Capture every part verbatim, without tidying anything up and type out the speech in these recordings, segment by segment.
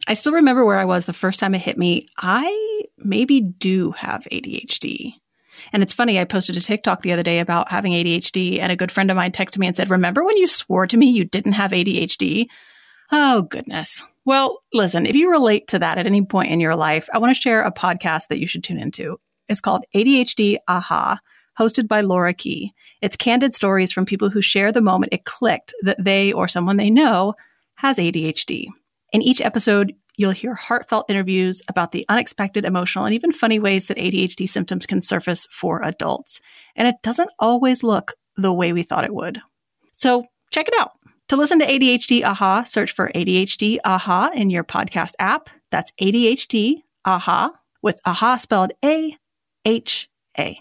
I still remember where I was the first time it hit me. I maybe do have A D H D. And it's funny, I posted a TikTok the other day about having A D H D, and a good friend of mine texted me and said, remember when you swore to me you didn't have A D H D? Oh, goodness. Well, listen, if you relate to that at any point in your life, I want to share a podcast that you should tune into. It's called A D H D Aha, hosted by Laura Key. It's candid stories from people who share the moment it clicked that they or someone they know has A D H D. In each episode, you'll hear heartfelt interviews about the unexpected, emotional, and even funny ways that A D H D symptoms can surface for adults. And it doesn't always look the way we thought it would. So check it out. To listen to A D H D Aha, search for A D H D Aha in your podcast app. That's A D H D Aha, with Aha spelled A H A.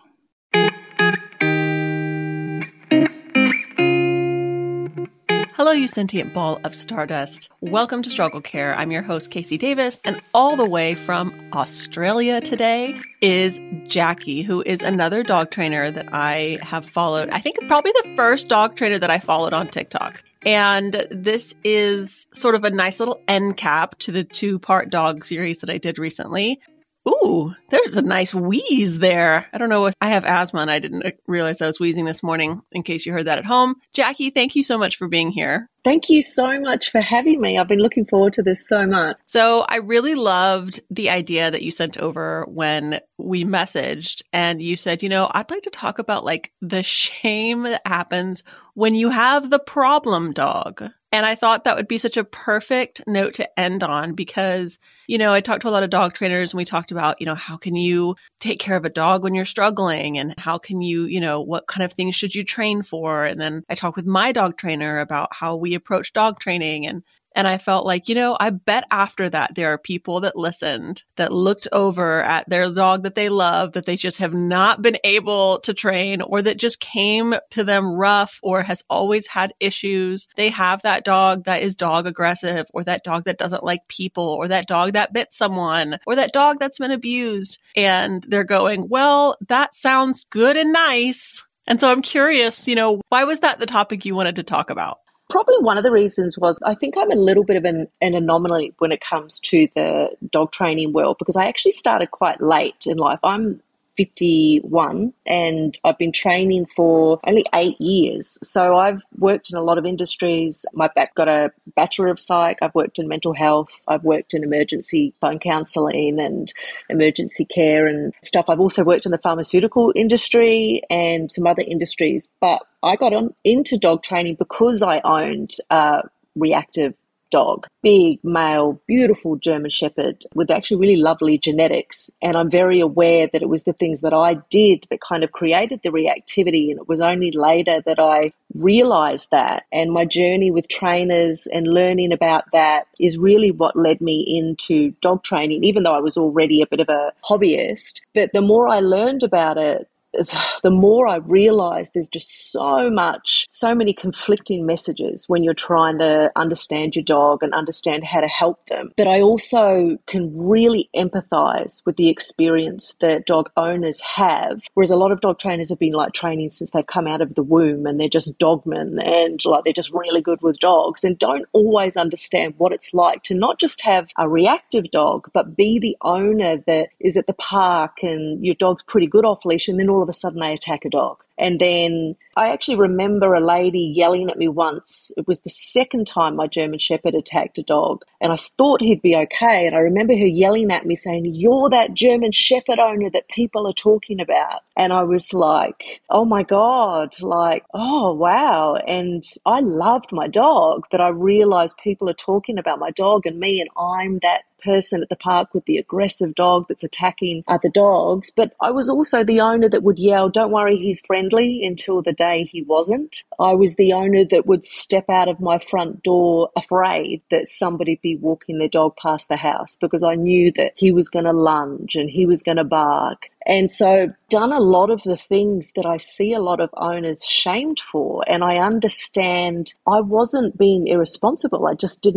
Hello, you sentient ball of stardust. Welcome to Struggle Care. I'm your host, Casey Davis, and all the way from Australia today is Jackie, who is another dog trainer that I have followed. I think probably the first dog trainer that I followed on TikTok. And this is sort of a nice little end cap to the two-part dog series that I did recently. Ooh, there's a nice wheeze there. I don't know if I have asthma and I didn't realize I was wheezing this morning, in case you heard that at home. Jackie, thank you so much for being here. Thank you so much for having me. I've been looking forward to this so much. So I really loved the idea that you sent over when we messaged, and you said, you know, I'd like to talk about like the shame that happens when you have the problem dog. And I thought that would be such a perfect note to end on because, you know, I talked to a lot of dog trainers and we talked about, you know, how can you take care of a dog when you're struggling, and how can you, you know, what kind of things should you train for? And then I talked with my dog trainer about how we approach dog training. And And I felt like, you know, I bet after that there are people that listened, that looked over at their dog that they love, that they just have not been able to train, or that just came to them rough or has always had issues. They have that dog that is dog aggressive, or that dog that doesn't like people, or that dog that bit someone, or that dog that's been abused. And they're going, well, that sounds good and nice. And so I'm curious, you know, why was that the topic you wanted to talk about? Probably one of the reasons was I think I'm a little bit of an, an anomaly when it comes to the dog training world, because I actually started quite late in life. I'm fifty-one and I've been training for only eight years. So I've worked in a lot of industries. My back got a Bachelor of Psych. I've worked in mental health. I've worked in emergency phone counselling and emergency care and stuff. I've also worked in the pharmaceutical industry and some other industries. But I got on into dog training because I owned a reactive dog, big, male, beautiful German Shepherd with actually really lovely genetics. And I'm very aware that it was the things that I did that kind of created the reactivity. And it was only later that I realized that. And my journey with trainers and learning about that is really what led me into dog training, even though I was already a bit of a hobbyist. But the more I learned about it, the more I realized there's just so much, so many conflicting messages when you're trying to understand your dog and understand how to help them. But I also can really empathize with the experience that dog owners have, whereas a lot of dog trainers have been like training since they've come out of the womb and they're just dogmen and like they're just really good with dogs and don't always understand what it's like to not just have a reactive dog, but be the owner that is at the park and your dog's pretty good off leash and then all of a sudden they attack a dog. And then I actually remember a lady yelling at me once. It was the second time my German Shepherd attacked a dog. And I thought he'd be okay. And I remember her yelling at me saying, "You're that German Shepherd owner that people are talking about." And I was like, oh my God, like, oh, wow. And I loved my dog, but I realized people are talking about my dog and me, and I'm that person at the park with the aggressive dog that's attacking other dogs. But I was also the owner that would yell, "Don't worry, he's friendly," until the day he wasn't. I was the owner that would step out of my front door afraid that somebody'd be walking their dog past the house because I knew that he was going to lunge and he was going to bark. And so done a lot of the things that I see a lot of owners shamed for. And I understand I wasn't being irresponsible. I just didn't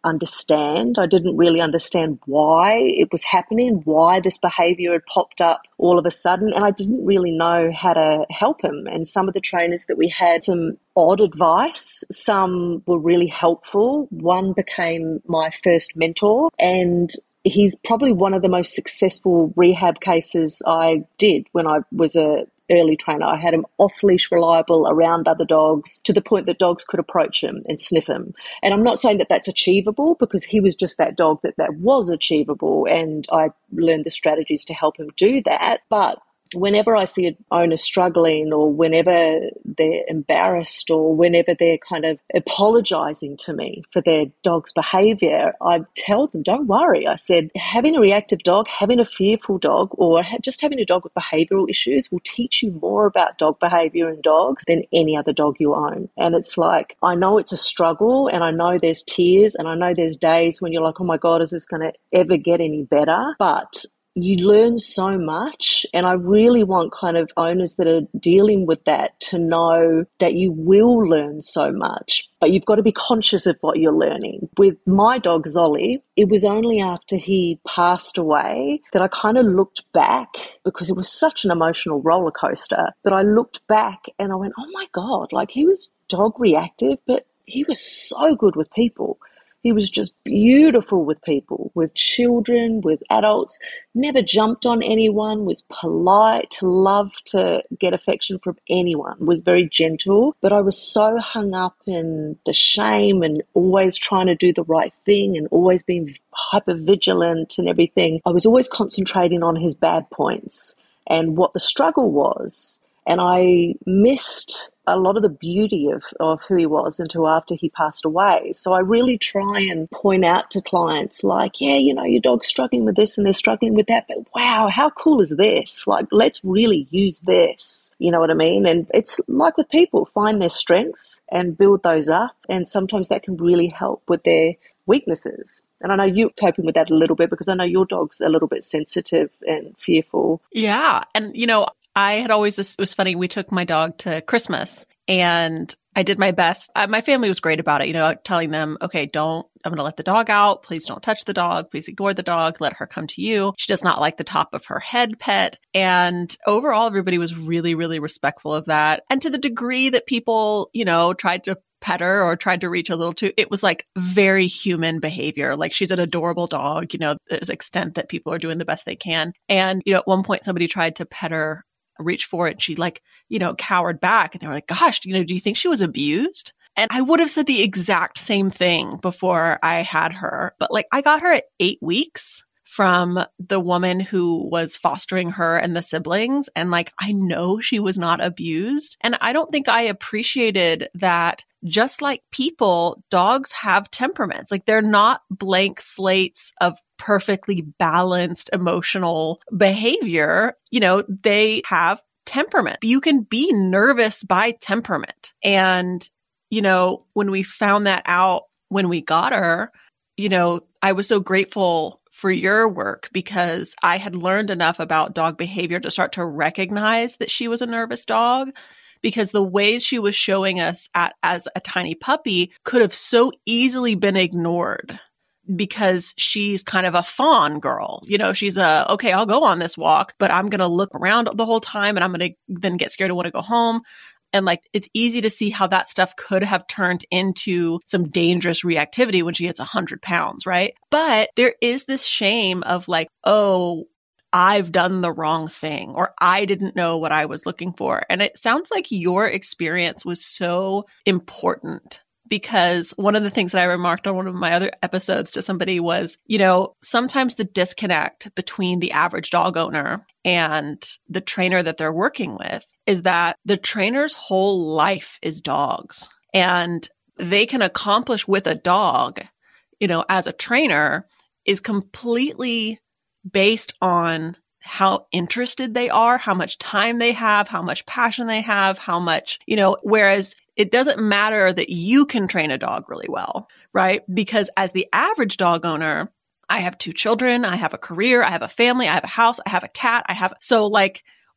understand. I didn't really understand why it was happening, why this behavior had popped up all of a sudden, and I didn't really know how to help him. And some of the trainers that we had, some odd advice, some were really helpful. One became my first mentor, and he's probably one of the most successful rehab cases I did when I was a early trainer. I had him off-leash reliable around other dogs to the point that dogs could approach him and sniff him. And I'm not saying that that's achievable, because he was just that dog that that was achievable, and I learned the strategies to help him do that. But whenever I see an owner struggling, or whenever they're embarrassed, or whenever they're kind of apologizing to me for their dog's behavior, I tell them, don't worry. I said, having a reactive dog, having a fearful dog, or just having a dog with behavioral issues will teach you more about dog behavior and dogs than any other dog you own. And it's like, I know it's a struggle, and I know there's tears, and I know there's days when you're like, oh my God, is this going to ever get any better? But you learn so much, and I really want kind of owners that are dealing with that to know that you will learn so much, but you've got to be conscious of what you're learning. With my dog Zolly, it was only after he passed away that I kind of looked back, because it was such an emotional roller coaster, that I looked back and I went, oh my God, like he was dog reactive, but he was so good with people. He was just beautiful with people, with children, with adults, never jumped on anyone, was polite, loved to get affection from anyone, was very gentle. But I was so hung up in the shame and always trying to do the right thing and always being hyper vigilant and everything. I was always concentrating on his bad points and what the struggle was. And I missed a lot of the beauty of, of who he was until after he passed away. So I really try and point out to clients like, yeah, you know, your dog's struggling with this and they're struggling with that, but wow, how cool is this? Like, let's really use this. You know what I mean? And it's like with people, find their strengths and build those up. And sometimes that can really help with their weaknesses. And I know you're coping with that a little bit, because I know your dog's a little bit sensitive and fearful. Yeah. And, you know, I had always, it was funny, we took my dog to Christmas and I did my best. Uh, my family was great about it, you know, telling them, okay, don't, I'm going to let the dog out. Please don't touch the dog. Please ignore the dog. Let her come to you. She does not like the top of her head pet. And overall, everybody was really, really respectful of that. And to the degree that people, you know, tried to pet her or tried to reach a little too, it was like very human behavior. Like, she's an adorable dog, you know, there's an extent that people are doing the best they can. And, you know, at one point somebody tried to pet her, reach for it. And she like, you know, cowered back, and they were like, gosh, you know, do you think she was abused? And I would have said the exact same thing before I had her. But like, I got her at eight weeks from the woman who was fostering her and the siblings. And like, I know she was not abused. And I don't think I appreciated that. Just like people, dogs have temperaments. Like, they're not blank slates of perfectly balanced emotional behavior. You know, they have temperament. You can be nervous by temperament. And, you know, when we found that out, when we got her, you know, I was so grateful for your work, because I had learned enough about dog behavior to start to recognize that she was a nervous dog. Because the ways she was showing us at, as a tiny puppy could have so easily been ignored, because she's kind of a fawn girl. You know, she's a, okay, I'll go on this walk, but I'm going to look around the whole time and I'm going to then get scared and want to go home. And like, it's easy to see how that stuff could have turned into some dangerous reactivity when she hits a hundred pounds, right? But there is this shame of like, oh, I've done the wrong thing, or I didn't know what I was looking for. And it sounds like your experience was so important, because one of the things that I remarked on one of my other episodes to somebody was, you know, sometimes the disconnect between the average dog owner and the trainer that they're working with is that the trainer's whole life is dogs, and they can accomplish with a dog, you know, as a trainer, is completely based on how interested they are, how much time they have, how much passion they have, how much, you know, whereas it doesn't matter that you can train a dog really well, right? Because as the average dog owner, I have two children, I have a career, I have a family, I have a house, I have a cat, I have, so like,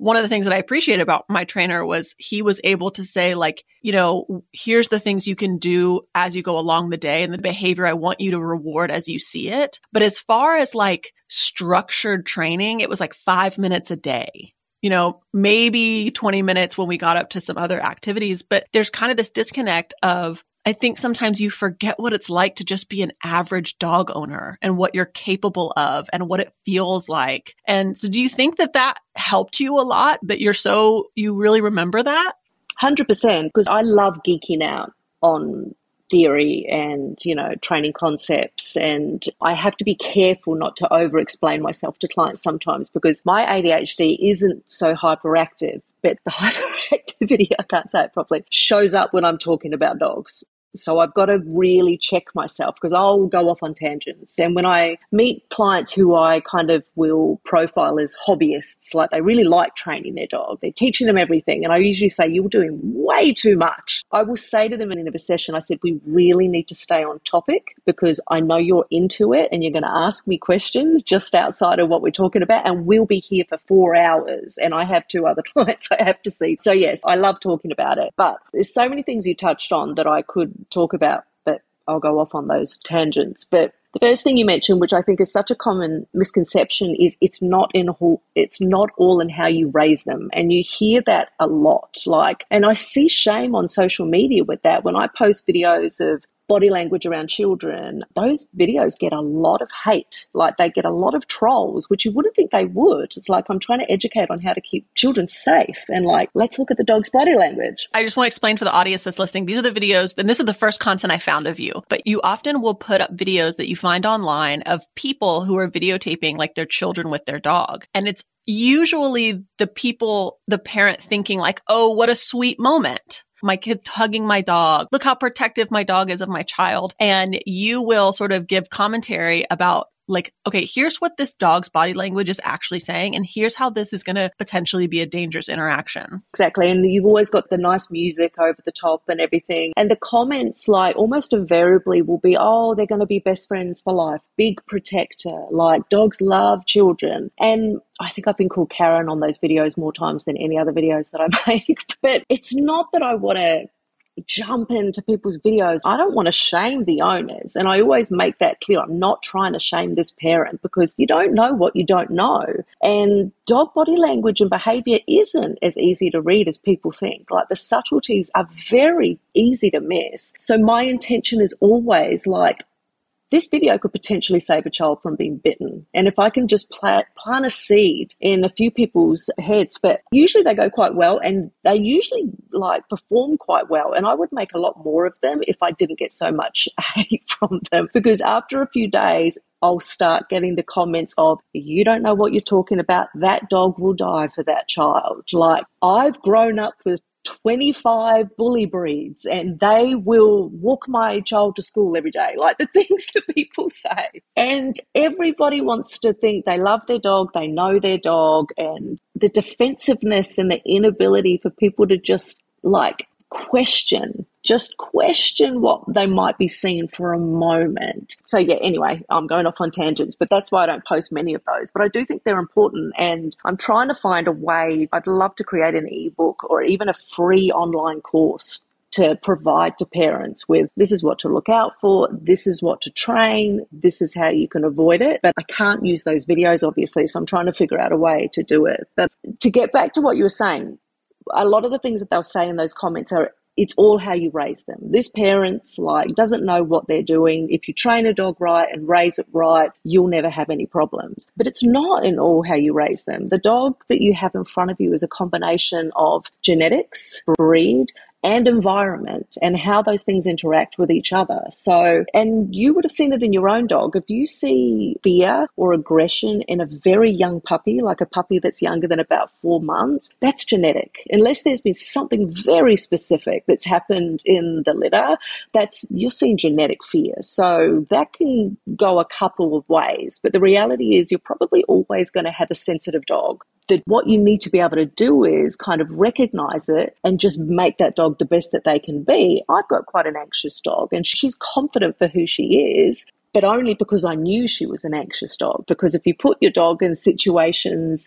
one of the things that I appreciate about my trainer was he was able to say like, you know, here's the things you can do as you go along the day and the behavior I want you to reward as you see it. But as far as like structured training, it was like five minutes a day. You know, maybe twenty minutes when we got up to some other activities, but there's kind of this disconnect of, I think sometimes you forget what it's like to just be an average dog owner and what you're capable of and what it feels like. And so do you think that that helped you a lot, that you're so, you really remember that? one hundred percent, because I love geeking out on theory and, you know, training concepts. And I have to be careful not to over explain myself to clients sometimes because my A D H D isn't so hyperactive, but the hyperactivity, I can't say it properly, shows up when I'm talking about dogs. So I've got to really check myself because I'll go off on tangents. And when I meet clients who I kind of will profile as hobbyists, like they really like training their dog, they're teaching them everything. And I usually say, you're doing way too much. I will say to them in a session, I said, we really need to stay on topic because I know you're into it and you're going to ask me questions just outside of what we're talking about. And we'll be here for four hours. And I have two other clients I have to see. So yes, I love talking about it. But there's so many things you touched on that I could talk about, but I'll go off on those tangents. But the first thing you mentioned, which I think is such a common misconception, is it's not in who, it's not all in how you raise them. And you hear that a lot. Like, and I see shame on social media with that. When I post videos of body language around children, those videos get a lot of hate. Like they get a lot of trolls, which you wouldn't think they would. It's like I'm trying to educate on how to keep children safe and like, let's look at the dog's body language. I just want to explain for the audience that's listening, these are the videos, and this is the first content I found of you, but you often will put up videos that you find online of people who are videotaping like their children with their dog. And it's usually the people, the parent thinking like, oh, what a sweet moment. My kid's hugging my dog. Look how protective my dog is of my child. And you will sort of give commentary about like, okay, here's what this dog's body language is actually saying. And here's how this is going to potentially be a dangerous interaction. Exactly. And you've always got the nice music over the top and everything. And the comments like almost invariably will be, oh, they're going to be best friends for life. Big protector. Like dogs love children. And I think I've been called Karen on those videos more times than any other videos that I make. But it's not that I want to jump into people's videos. I don't want to shame the owners. And I always make that clear. I'm not trying to shame this parent because you don't know what you don't know. And dog body language and behavior isn't as easy to read as people think. Like the subtleties are very easy to miss. So my intention is always like, this video could potentially save a child from being bitten. And if I can just plant, plant a seed in a few people's heads, but usually they go quite well and they usually like perform quite well. And I would make a lot more of them if I didn't get so much hate from them, because after a few days, I'll start getting the comments of, you don't know what you're talking about. That dog will die for that child. Like I've grown up with twenty-five bully breeds and they will walk my child to school every day, like the things that people say. And everybody wants to think they love their dog, they know their dog, and the defensiveness and the inability for people to just like question, just question what they might be seeing for a moment. So yeah, anyway, I'm going off on tangents, but that's why I don't post many of those. But I do think they're important and I'm trying to find a way. I'd love to create an ebook or even a free online course to provide to parents with this is what to look out for, this is what to train, this is how you can avoid it. But I can't use those videos, obviously, so I'm trying to figure out a way to do it. But to get back to what you were saying, a lot of the things that they'll say in those comments are, it's all how you raise them. This parent's like doesn't know what they're doing. If you train a dog right and raise it right, you'll never have any problems. But it's not in all how you raise them. The dog that you have in front of you is a combination of genetics, breed, and environment and how those things interact with each other. So, and you would have seen it in your own dog. If you see fear or aggression in a very young puppy, like a puppy that's younger than about four months, that's genetic. Unless there's been something very specific that's happened in the litter, that's, you're seeing genetic fear. So that can go a couple of ways. But the reality is you're probably always going to have a sensitive dog. That what you need to be able to do is kind of recognize it and just make that dog the best that they can be. I've got quite an anxious dog and she's confident for who she is, but only because I knew she was an anxious dog. Because if you put your dog in situations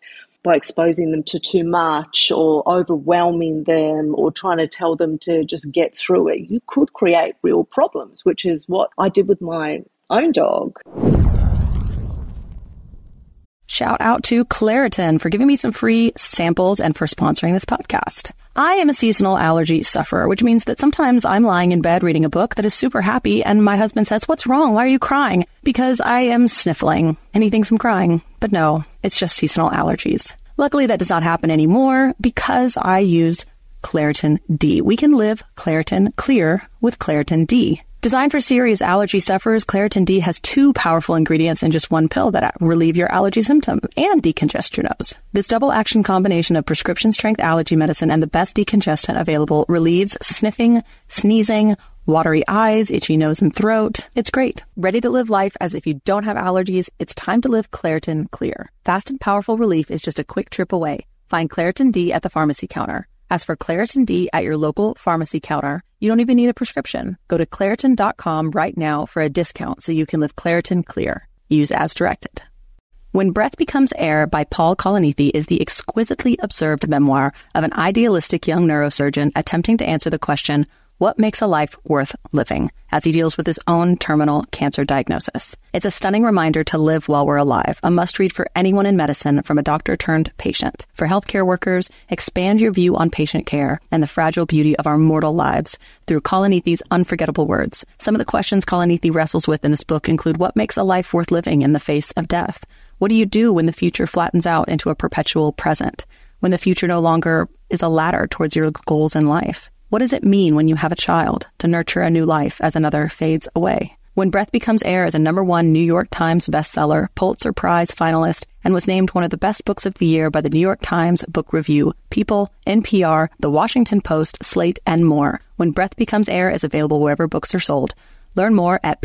by exposing them to too much or overwhelming them or trying to tell them to just get through it, you could create real problems, which is what I did with my own dog. Shout out to Claritin for giving me some free samples and for sponsoring this podcast. I am a seasonal allergy sufferer, which means that sometimes I'm lying in bed reading a book that is super happy and my husband says, "What's wrong? Why are you crying?" Because I am sniffling and he thinks I'm crying. But no, it's just seasonal allergies. Luckily, that does not happen anymore because I use Claritin D. We can live Claritin clear with Claritin D. Designed for serious allergy sufferers, Claritin D has two powerful ingredients in just one pill that relieve your allergy symptoms and decongest your nose. This double-action combination of prescription-strength allergy medicine and the best decongestant available relieves sniffing, sneezing, watery eyes, itchy nose and throat. It's great. Ready to live life as if you don't have allergies? It's time to live Claritin Clear. Fast and powerful relief is just a quick trip away. Find Claritin D at the pharmacy counter. As for Claritin D at your local pharmacy counter, you don't even need a prescription. Go to Claritin dot com right now for a discount so you can live Claritin Clear. Use as directed. When Breath Becomes Air by Paul Kalanithi is the exquisitely observed memoir of an idealistic young neurosurgeon attempting to answer the question, what makes a life worth living, as he deals with his own terminal cancer diagnosis. It's a stunning reminder to live while we're alive, a must-read for anyone in medicine from a doctor turned patient. For healthcare workers, expand your view on patient care and the fragile beauty of our mortal lives through Kalanithi's unforgettable words. Some of the questions Kalanithi wrestles with in this book include what makes a life worth living in the face of death? What do you do when the future flattens out into a perpetual present? When the future no longer is a ladder towards your goals in life? What does it mean when you have a child to nurture a new life as another fades away? When Breath Becomes Air is a number one New York Times bestseller, Pulitzer Prize finalist, and was named one of the best books of the year by the New York Times Book Review, People, N P R, The Washington Post, Slate, and more. When Breath Becomes Air is available wherever books are sold. Learn more at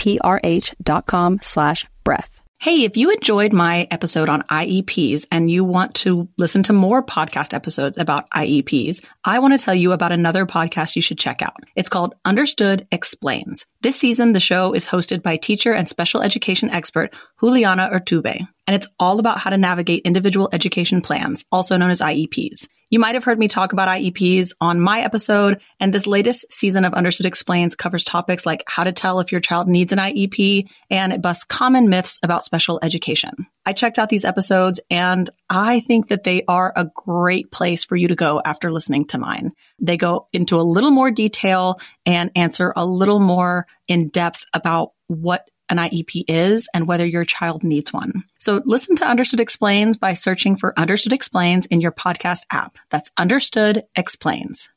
prh.com slash breath. Hey, if you enjoyed my episode on I E Ps and you want to listen to more podcast episodes about I E Ps, I want to tell you about another podcast you should check out. It's called Understood Explains. This season, the show is hosted by teacher and special education expert Juliana Urtubey, and it's all about how to navigate individual education plans, also known as I E Ps. You might have heard me talk about I E Ps on my episode, and this latest season of Understood Explains covers topics like how to tell if your child needs an I E P, and it busts common myths about special education. I checked out these episodes, and I think that they are a great place for you to go after listening to mine. They go into a little more detail and answer a little more in depth about what an I E P is and whether your child needs one. So listen to Understood Explains by searching for Understood Explains in your podcast app. That's Understood Explains.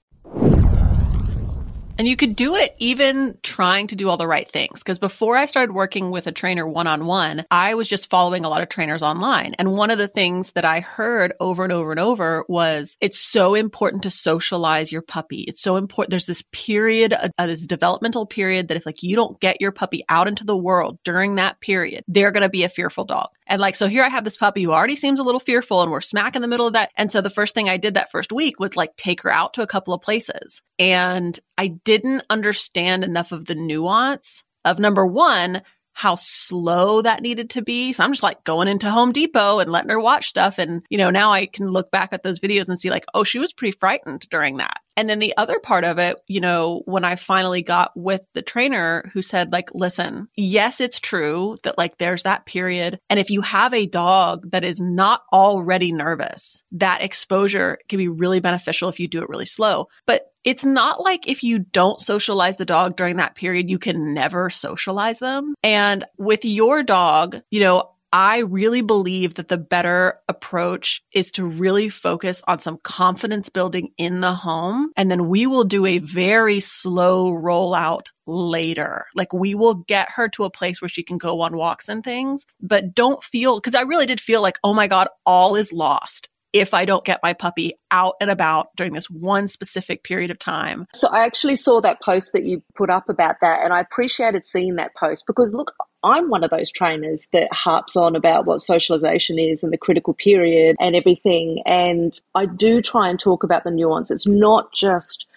And you could do it even trying to do all the right things. Because before I started working with a trainer one-on-one, I was just following a lot of trainers online. And one of the things that I heard over and over and over was it's so important to socialize your puppy. It's so important. There's this period, uh, this developmental period that if like you don't get your puppy out into the world during that period, they're going to be a fearful dog. And like, so here I have this puppy who already seems a little fearful and we're smack in the middle of that. And so the first thing I did that first week was like take her out to a couple of places. And I didn't understand enough of the nuance of number one, how slow that needed to be. So I'm just like going into Home Depot and letting her watch stuff. And, you know, now I can look back at those videos and see like, oh, she was pretty frightened during that. And then the other part of it, you know, when I finally got with the trainer who said like, listen, yes, it's true that like there's that period. And if you have a dog that is not already nervous, that exposure can be really beneficial if you do it really slow. But it's not like if you don't socialize the dog during that period, you can never socialize them. And with your dog, you know, I really believe that the better approach is to really focus on some confidence building in the home. And then we will do a very slow rollout later. Like we will get her to a place where she can go on walks and things, but don't feel, because I really did feel like, oh my God, all is lost if I don't get my puppy out and about during this one specific period of time. So I actually saw that post that you put up about that, and I appreciated seeing that post because, look, I'm one of those trainers that harps on about what socialization is and the critical period and everything. And I do try and talk about the nuance. It's not just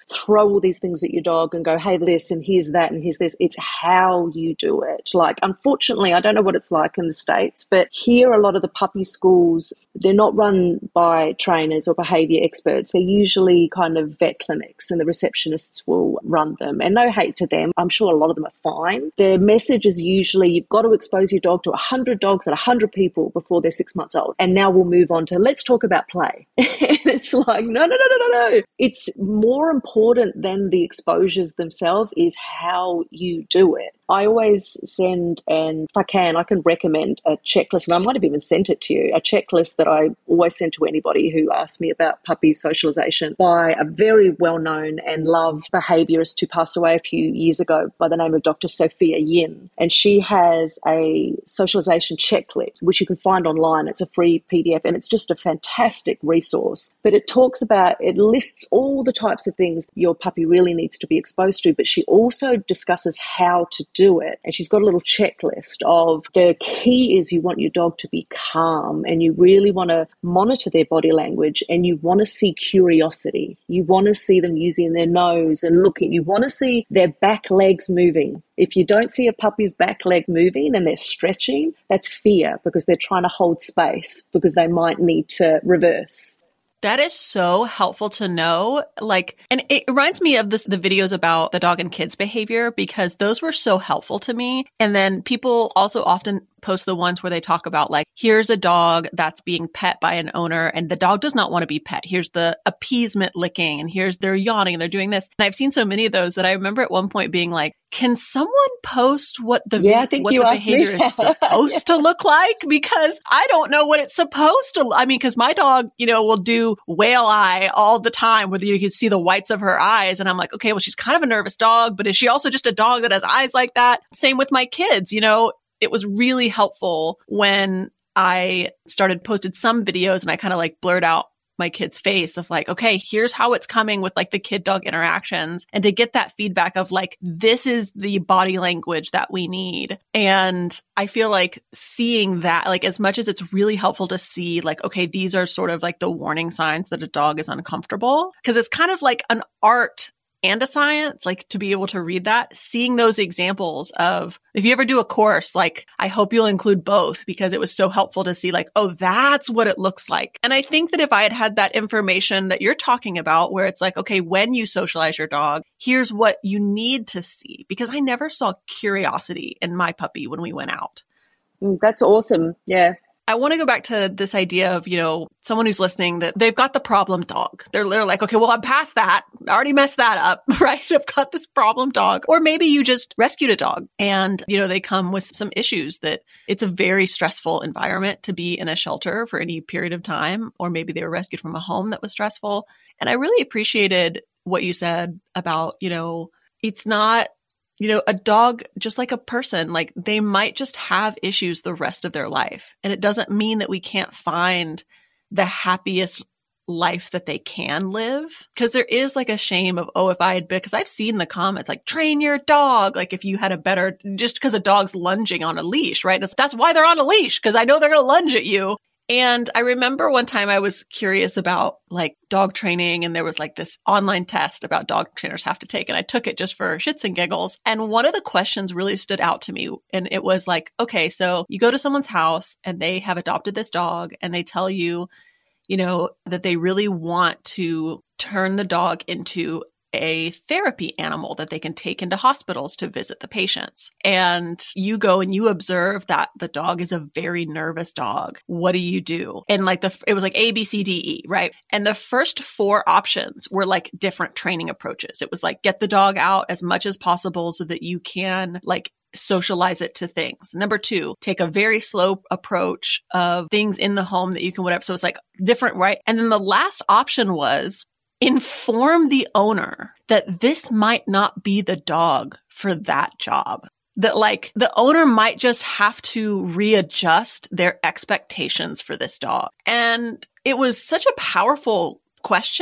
throw all these things at your dog and go, hey, this and here's that and here's this. It's how you do it. Like, unfortunately, I don't know what it's like in the States, but here a lot of the puppy schools, they're not run by trainers or behaviour experts. They're usually kind of vet clinics, and the receptionists will run them. And no hate to them. I'm sure a lot of them are fine. Their message is usually, you've got to expose your dog to one hundred dogs and one hundred people before they're six months old. And now we'll move on to, let's talk about play. And it's like, no, no, no, no, no, no. It's more important than the exposures themselves is how you do it. I always send, and if I can, I can recommend a checklist, and I might have even sent it to you, a checklist that I always send to anybody who asks me about puppy socialization, by a very well-known and loved behaviorist who passed away a few years ago by the name of Doctor Sophia Yin. And she has a socialization checklist, which you can find online. It's a free P D F, and it's just a fantastic resource. But it talks about, it lists all the types of things your puppy really needs to be exposed to, but she also discusses how to do it. And she's got a little checklist of, the key is you want your dog to be calm, and you really want to monitor their body language, and you want to see curiosity. You want to see them using their nose and looking. You want to see their back legs moving. If you don't see a puppy's back leg moving and they're stretching, that's fear, because they're trying to hold space because they might need to reverse. That is so helpful to know. Like, and it reminds me of this, the videos about the dog and kids behavior, because those were so helpful to me. And then people also often post the ones where they talk about, like, here's a dog that's being pet by an owner and the dog does not want to be pet. Here's the appeasement licking, and here's they're yawning and they're doing this. And I've seen so many of those that I remember at one point being like, can someone post what the, yeah, I think what you the asked behavior me. is supposed to look like? Because I don't know what it's supposed to. I mean, because my dog, you know, will do whale eye all the time, where you can see the whites of her eyes. And I'm like, okay, well, she's kind of a nervous dog, but is she also just a dog that has eyes like that? Same with my kids, you know. It was really helpful when I started posted some videos and I kind of like blurred out my kid's face of like, okay, here's how it's coming with like the kid dog interactions, and to get that feedback of like, this is the body language that we need. And I feel like seeing that, like, as much as it's really helpful to see like, okay, these are sort of like the warning signs that a dog is uncomfortable, because it's kind of like an art and a science, like, to be able to read that, seeing those examples of, if you ever do a course, like, I hope you'll include both, because it was so helpful to see like, oh, that's what it looks like. And I think that if I had had that information that you're talking about, where it's like, okay, when you socialize your dog, here's what you need to see, because I never saw curiosity in my puppy when we went out. Mm, that's awesome. Yeah. I want to go back to this idea of, you know, someone who's listening, that they've got the problem dog. They're, they're like, okay, well, I'm past that. I already messed that up, right? I've got this problem dog. Or maybe you just rescued a dog and, you know, they come with some issues, that it's a very stressful environment to be in a shelter for any period of time. Or maybe they were rescued from a home that was stressful. And I really appreciated what you said about, you know, it's not, you know, a dog, just like a person, like, they might just have issues the rest of their life. And it doesn't mean that we can't find the happiest life that they can live. Because there is like a shame of, oh, if I had been, because I've seen the comments like, train your dog. Like, if you had a better, just because a dog's lunging on a leash, right? That's, that's why they're on a leash, because I know they're going to lunge at you. And I remember one time I was curious about like dog training, and there was like this online test about dog trainers have to take, and I took it just for shits and giggles. And one of the questions really stood out to me, and it was like, okay, so you go to someone's house and they have adopted this dog, and they tell you, you know, that they really want to turn the dog into a therapy animal that they can take into hospitals to visit the patients. And you go and you observe that the dog is a very nervous dog. What do you do? And like the, it was like A, B, C, D, E, right? And the first four options were like different training approaches. It was like, get the dog out as much as possible so that you can like socialize it to things. Number two, take a very slow approach of things in the home that you can whatever. So it's like different, right? And then the last option was, inform the owner that this might not be the dog for that job. That like the owner might just have to readjust their expectations for this dog. And it was such a powerful question,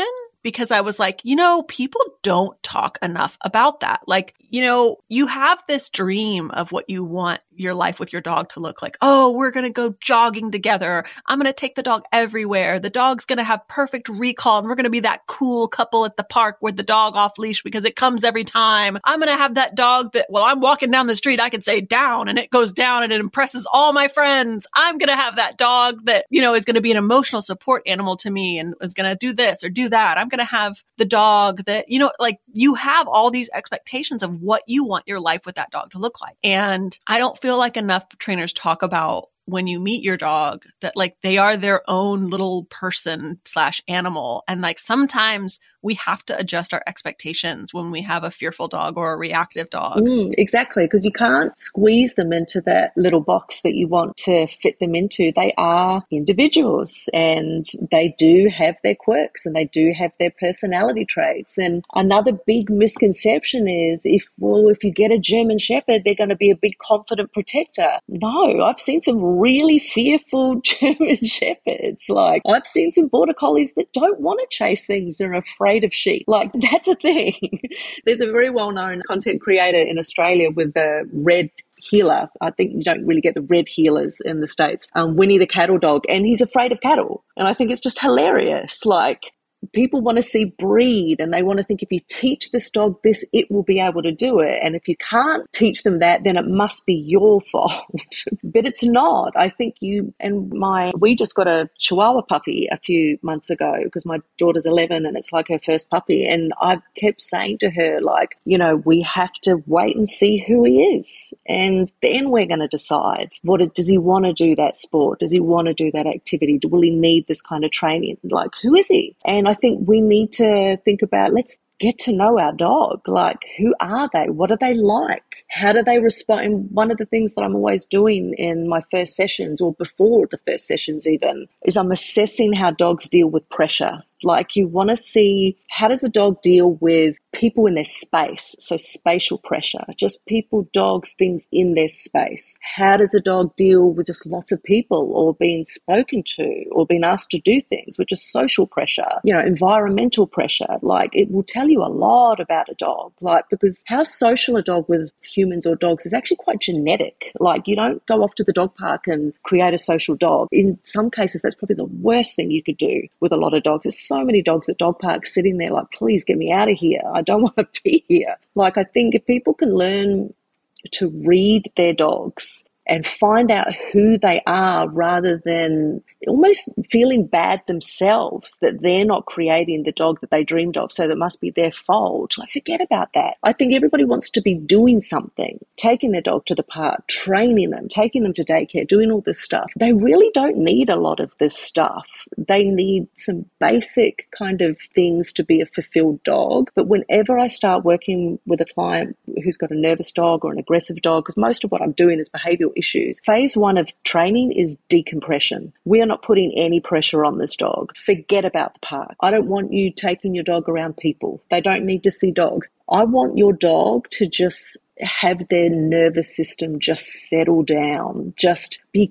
because I was like, you know, people don't talk enough about that. Like, you know, you have this dream of what you want your life with your dog to look like. Oh, we're going to go jogging together. I'm going to take the dog everywhere. The dog's going to have perfect recall and we're going to be that cool couple at the park with the dog off leash because it comes every time. I'm going to have that dog that, while I'm walking down the street, I can say down and it goes down and it impresses all my friends. I'm going to have that dog that, you know, is going to be an emotional support animal to me and is going to do this or do that. I'm going to have the dog that, you know, like you have all these expectations of what you want your life with that dog to look like. And I don't feel like enough trainers talk about when you meet your dog that like they are their own little person slash animal. And like sometimes we have to adjust our expectations when we have a fearful dog or a reactive dog. Mm, exactly, because you can't squeeze them into that little box that you want to fit them into. They are individuals and they do have their quirks and they do have their personality traits. And another big misconception is if, well, if you get a German Shepherd, they're going to be a big confident protector. No, I've seen some really fearful German Shepherds. Like I've seen some Border Collies that don't want to chase things. They're afraid of sheep. Like that's a thing. There's a very well-known content creator in Australia with a red healer. I think you don't really get the red healers in the States. Um, Winnie the cattle dog, and he's afraid of cattle. And I think it's just hilarious. Like people want to see breed and they want to think if you teach this dog this, it will be able to do it. And if you can't teach them that, then it must be your fault. But it's not. I think you and my, we just got a Chihuahua puppy a few months ago because my daughter's eleven and it's like her first puppy. And I kept saying to her, like, you know, we have to wait and see who he is. And then we're going to decide what it, does he want to do that sport? Does he want to do that activity? Will he need this kind of training? Like, who is he? And I think we need to think about, let's get to know our dog. Like, who are they? What are they like? How do they respond? And one of the things that I'm always doing in my first sessions or before the first sessions even is I'm assessing how dogs deal with pressure. Like you want to see how does a dog deal with people in their space? So spatial pressure, just people, dogs, things in their space. How does a dog deal with just lots of people or being spoken to or being asked to do things, which is social pressure, you know, environmental pressure. Like it will tell you a lot about a dog, like because how social a dog with humans or dogs is actually quite genetic. Like you don't go off to the dog park and create a social dog. In some cases, that's probably the worst thing you could do with a lot of dogs. There's so many dogs at dog parks sitting there like, please get me out of here. I don't want to be here. Like, I think if people can learn to read their dogs and find out who they are rather than almost feeling bad themselves that they're not creating the dog that they dreamed of, so that must be their fault. Like, forget about that. I think everybody wants to be doing something, taking their dog to the park, training them, taking them to daycare, doing all this stuff. They really don't need a lot of this stuff. They need some basic kind of things to be a fulfilled dog. But whenever I start working with a client who's got a nervous dog or an aggressive dog, because most of what I'm doing is behavioral issues, phase one of training is decompression. We are not putting any pressure on this dog. Forget about the park. I don't want you taking your dog around people. They don't need to see dogs. I want your dog to just have their nervous system just settle down, just be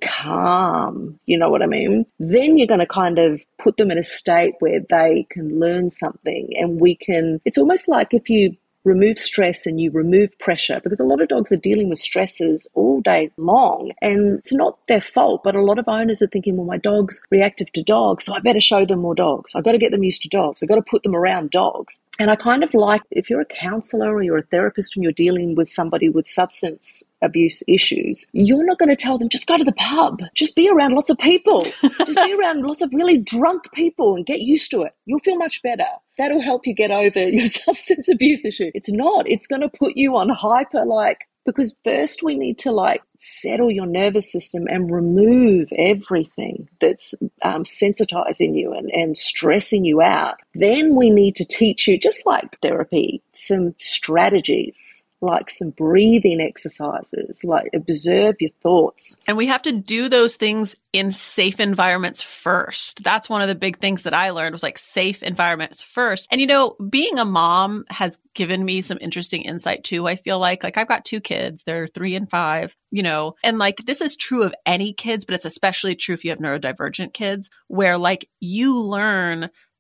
calm. You know what I mean? Then you're going to kind of put them in a state where they can learn something, and we can, it's almost like if you remove stress and you remove pressure, because a lot of dogs are dealing with stresses all day long and it's not their fault, but a lot of owners are thinking, well, my dog's reactive to dogs, so I better show them more dogs. I've got to get them used to dogs. I've got to put them around dogs. And I kind of like, if you're a counselor or you're a therapist and you're dealing with somebody with substance abuse issues, you're not going to tell them, just go to the pub, just be around lots of people, just be around lots of really drunk people and get used to it. You'll feel much better. That'll help you get over your substance abuse issue. It's not. It's going to put you on hyper, like, because first we need to like settle your nervous system and remove everything that's um, sensitizing you and, and stressing you out. Then we need to teach you, just like therapy, some strategies, like some breathing exercises, like observe your thoughts. And we have to do those things in safe environments first. That's one of the big things that I learned was like safe environments first. And, you know, being a mom has given me some interesting insight too. I feel like, like I've got two kids, they're three and five, you know, and like this is true of any kids, but it's especially true if you have neurodivergent kids where like you learn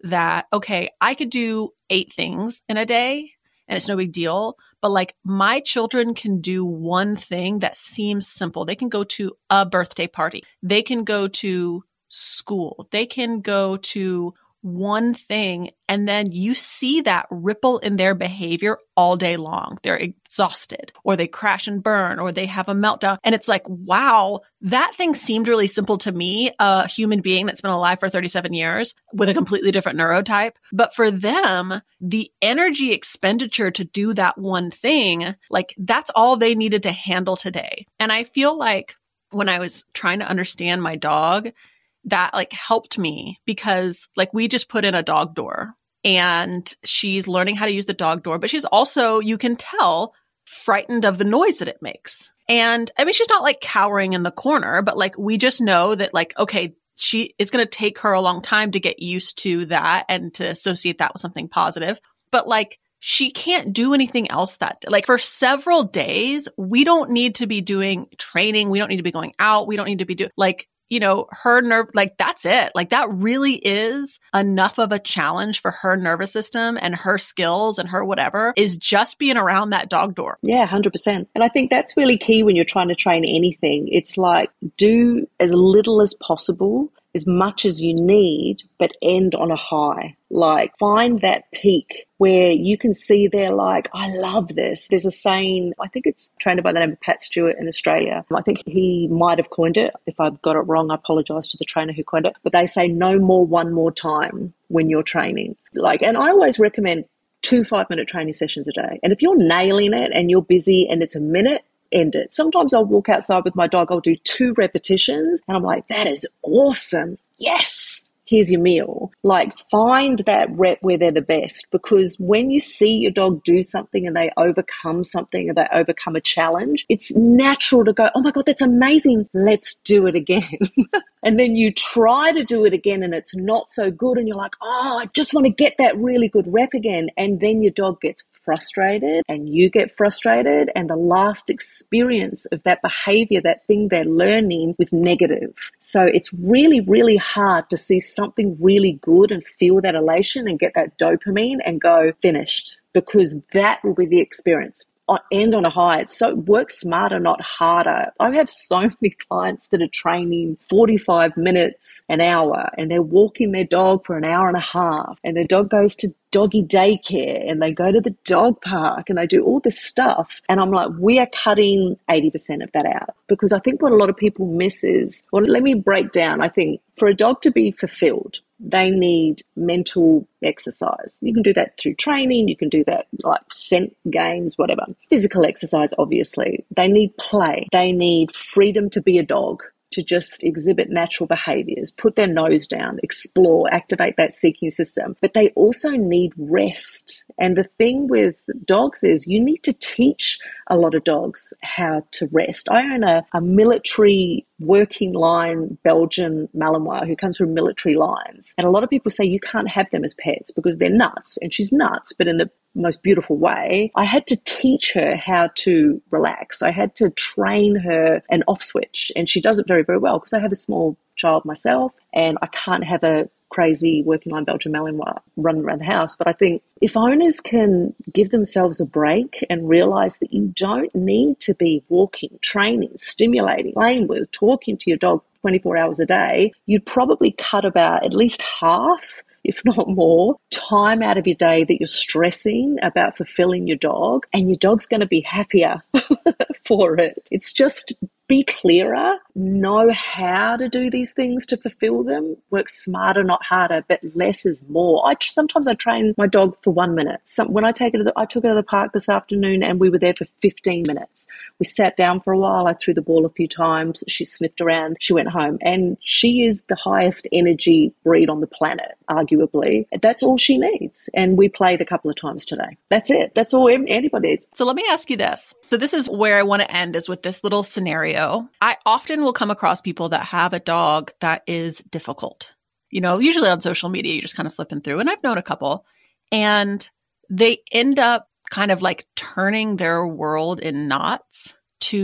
that, okay, I could do eight things in a day and it's no big deal. But like my children can do one thing that seems simple. They can go to a birthday party. They can go to school. They can go to one thing. And then you see that ripple in their behavior all day long. They're exhausted or they crash and burn or they have a meltdown. And it's like, wow, that thing seemed really simple to me, a human being that's been alive for thirty-seven years with a completely different neurotype. But for them, the energy expenditure to do that one thing, like that's all they needed to handle today. And I feel like when I was trying to understand my dog, that like helped me because like we just put in a dog door and she's learning how to use the dog door, but she's also, you can tell, frightened of the noise that it makes. And I mean, she's not like cowering in the corner, but like we just know that like, okay, she, it's going to take her a long time to get used to that and to associate that with something positive. But like, she can't do anything else that day. Like for several days, we don't need to be doing training. We don't need to be going out. We don't need to be doing like, you know, her nerve, like that's it. Like that really is enough of a challenge for her nervous system and her skills and her whatever is just being around that dog door. Yeah, one hundred percent. And I think that's really key when you're trying to train anything. It's like do as little as possible, as much as you need, but end on a high. Like find that peak where you can see they're like, I love this. There's a saying, I think it's trained by the name of Pat Stewart in Australia. I think he might have coined it. If I've got it wrong, I apologize to the trainer who coined it. But they say no more one more time when you're training. Like, and I always recommend two five-minute training sessions a day. And if you're nailing it and you're busy and it's a minute, end it. Sometimes I'll walk outside with my dog. I'll do two repetitions and I'm like, that is awesome. Yes. Here's your meal. Like find that rep where they're the best, because when you see your dog do something and they overcome something and they overcome a challenge, it's natural to go, oh my God, that's amazing. Let's do it again. And then you try to do it again and it's not so good. And you're like, oh, I just want to get that really good rep again. And then your dog gets frustrated and you get frustrated. And the last experience of that behavior, that thing they're learning was negative. So it's really, really hard to see something really good and feel that elation and get that dopamine and go finished, because that will be the experience. End on a high. It's so work smarter, not harder. I have so many clients that are training forty-five minutes, an hour, and they're walking their dog for an hour and a half, and their dog goes to doggy daycare and they go to the dog park and they do all this stuff. And I'm like, we are cutting eighty percent of that out, because I think what a lot of people miss is, well, let me break down. I think for a dog to be fulfilled, they need mental exercise. You can do that through training. You can do that like scent games, whatever. Physical exercise, obviously. They need play. They need freedom to be a dog, to just exhibit natural behaviors, put their nose down, explore, activate that seeking system. But they also need rest. And the thing with dogs is you need to teach a lot of dogs how to rest. I own a, a military working line Belgian Malinois who comes from military lines. And a lot of people say you can't have them as pets because they're nuts. And she's nuts, but in the most beautiful way. I had to teach her how to relax. I had to train her an off switch, and she does it very, very well because I have a small child myself and I can't have a crazy working line Belgian Malinois running around the house. But I think if owners can give themselves a break and realize that you don't need to be walking, training, stimulating, playing with, talking to your dog twenty-four hours a day, you'd probably cut about at least half, if not more, time out of your day that you're stressing about fulfilling your dog, and your dog's going to be happier for it. It's just be clearer, know how to do these things to fulfill them, work smarter, not harder, but less is more. I sometimes I train my dog for one minute. Some, when I take it to the, I took her to the park this afternoon and we were there for fifteen minutes. We sat down for a while. I threw the ball a few times. She sniffed around. She went home, and she is the highest energy breed on the planet, arguably. That's all she needs. And we played a couple of times today. That's it. That's all anybody needs. So let me ask you this. So this is where I want to end, is with this little scenario. I often will come across people that have a dog that is difficult. You know, usually on social media, you're just kind of flipping through. And I've known a couple, and they end up kind of like turning their world in knots to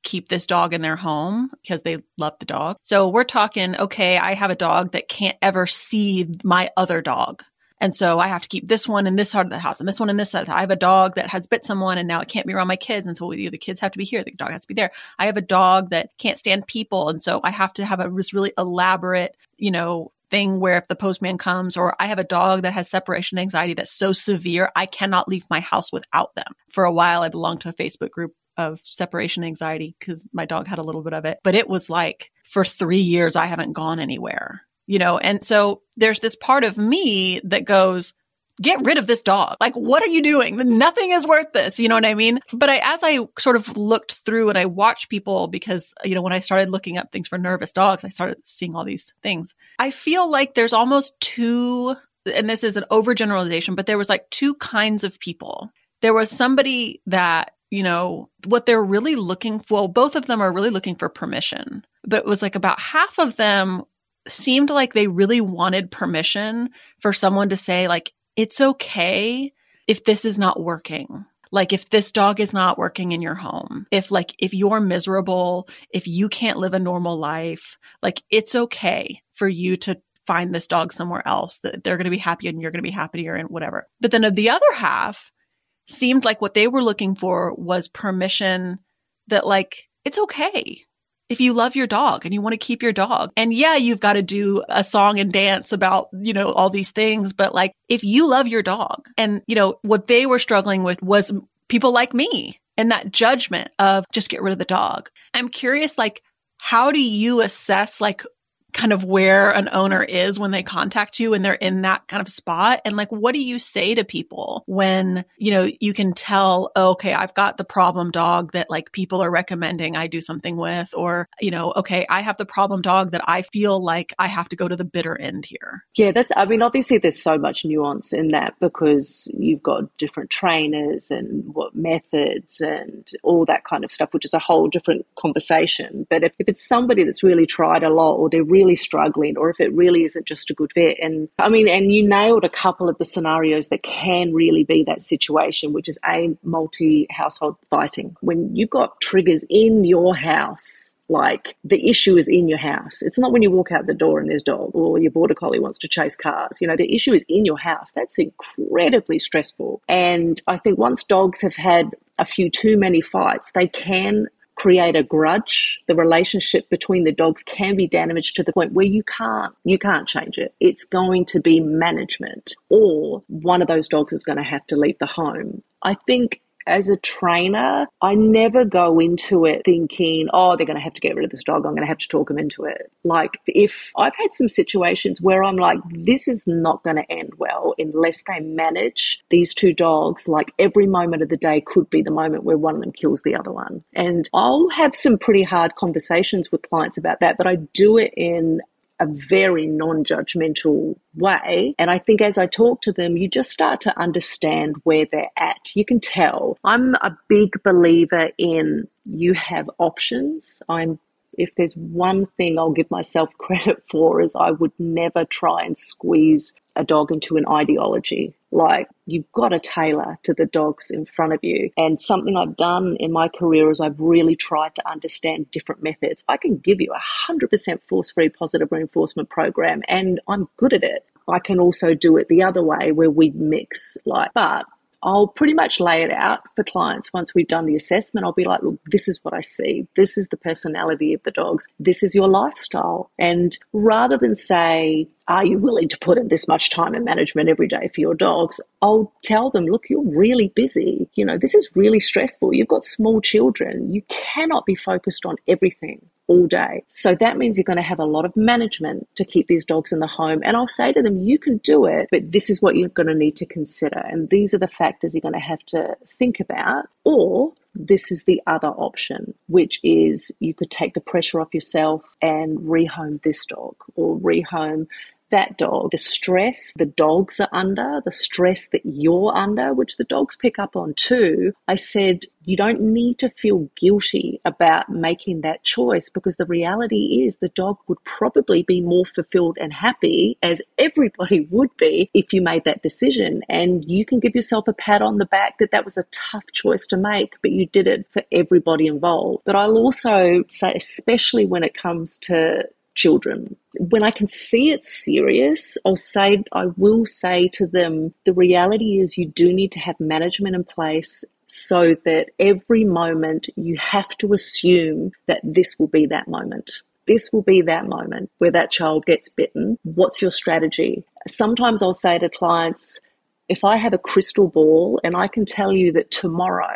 keep this dog in their home because they love the dog. So we're talking, okay, I have a dog that can't ever see my other dog. And so I have to keep this one in this side of the house and this one in this side. I have a dog that has bit someone and now it can't be around my kids. And so the kids have to be here. The dog has to be there. I have a dog that can't stand people. And so I have to have a this really elaborate, you know, thing where if the postman comes, or I have a dog that has separation anxiety that's so severe, I cannot leave my house without them. For a while, I belonged to a Facebook group of separation anxiety because my dog had a little bit of it. But it was like for three years, I haven't gone anywhere. You know, and so there's this part of me that goes, get rid of this dog. Like, what are you doing? Nothing is worth this. You know what I mean? But I, as I sort of looked through and I watched people, because, you know, when I started looking up things for nervous dogs, I started seeing all these things. I feel like there's almost two, and this is an overgeneralization, but there was like two kinds of people. There was somebody that, you know, what they're really looking for, well, both of them are really looking for permission, but it was like about half of them seemed like they really wanted permission for someone to say, like, it's okay if this is not working. Like, if this dog is not working in your home, if like, if you're miserable, if you can't live a normal life, like, it's okay for you to find this dog somewhere else that they're going to be happy and you're going to be happier and whatever. But then of the other half seemed like what they were looking for was permission that, like, it's okay if you love your dog and you want to keep your dog. And yeah, you've got to do a song and dance about, you know, all these things. But like, if you love your dog, and, you know, what they were struggling with was people like me and that judgment of just get rid of the dog. I'm curious, like, how do you assess, like, kind of where an owner is when they contact you and they're in that kind of spot? And like, what do you say to people when, you know, you can tell, oh, okay, I've got the problem dog that like people are recommending I do something with, or, you know, okay, I have the problem dog that I feel like I have to go to the bitter end here. Yeah, that's, I mean, obviously there's so much nuance in that because you've got different trainers and what methods and all that kind of stuff, which is a whole different conversation. But if, if it's somebody that's really tried a lot, or they're really struggling, or if it really isn't just a good fit. And I mean, and you nailed a couple of the scenarios that can really be that situation, which is a multi-household fighting. When you've got triggers in your house, like the issue is in your house. It's not when you walk out the door and there's dog, or your border collie wants to chase cars. You know, the issue is in your house. That's incredibly stressful. And I think once dogs have had a few too many fights, they can create a grudge. The relationship between the dogs can be damaged to the point where you can't, you can't change it. It's going to be management, or one of those dogs is going to have to leave the home. I think as a trainer, I never go into it thinking, oh, they're going to have to get rid of this dog, I'm going to have to talk them into it. Like, if I've had some situations where I'm like, this is not going to end well unless they manage these two dogs, like every moment of the day could be the moment where one of them kills the other one. And I'll have some pretty hard conversations with clients about that, but I do it in a very non-judgmental way. And I think as I talk to them, you just start to understand where they're at. You can tell. I'm a big believer in you have options. I'm If there's one thing I'll give myself credit for, is I would never try and squeeze a dog into an ideology. Like, you've got to tailor to the dogs in front of you. And something I've done in my career is I've really tried to understand different methods. I can give you a one hundred percent force-free positive reinforcement program, and I'm good at it. I can also do it the other way where we mix, like, but I'll pretty much lay it out for clients once we've done the assessment. I'll be like, look, this is what I see. This is the personality of the dogs. This is your lifestyle. And rather than say, are you willing to put in this much time and management every day for your dogs? I'll tell them, look, you're really busy. You know, this is really stressful. You've got small children. You cannot be focused on everything all day. So that means you're going to have a lot of management to keep these dogs in the home. And I'll say to them, you can do it, but this is what you're going to need to consider. And these are the factors you're going to have to think about. Or this is the other option, which is you could take the pressure off yourself and rehome this dog, or rehome that dog, the stress the dogs are under, the stress that you're under, which the dogs pick up on too, I said, you don't need to feel guilty about making that choice, because the reality is the dog would probably be more fulfilled and happy, as everybody would be, if you made that decision. And you can give yourself a pat on the back that that was a tough choice to make, but you did it for everybody involved. But I'll also say, especially when it comes to children, when I can see it's serious, I'll say, I will say to them, the reality is you do need to have management in place so that every moment you have to assume that this will be that moment. This will be that moment where that child gets bitten. What's your strategy? Sometimes I'll say to clients, if I have a crystal ball and I can tell you that tomorrow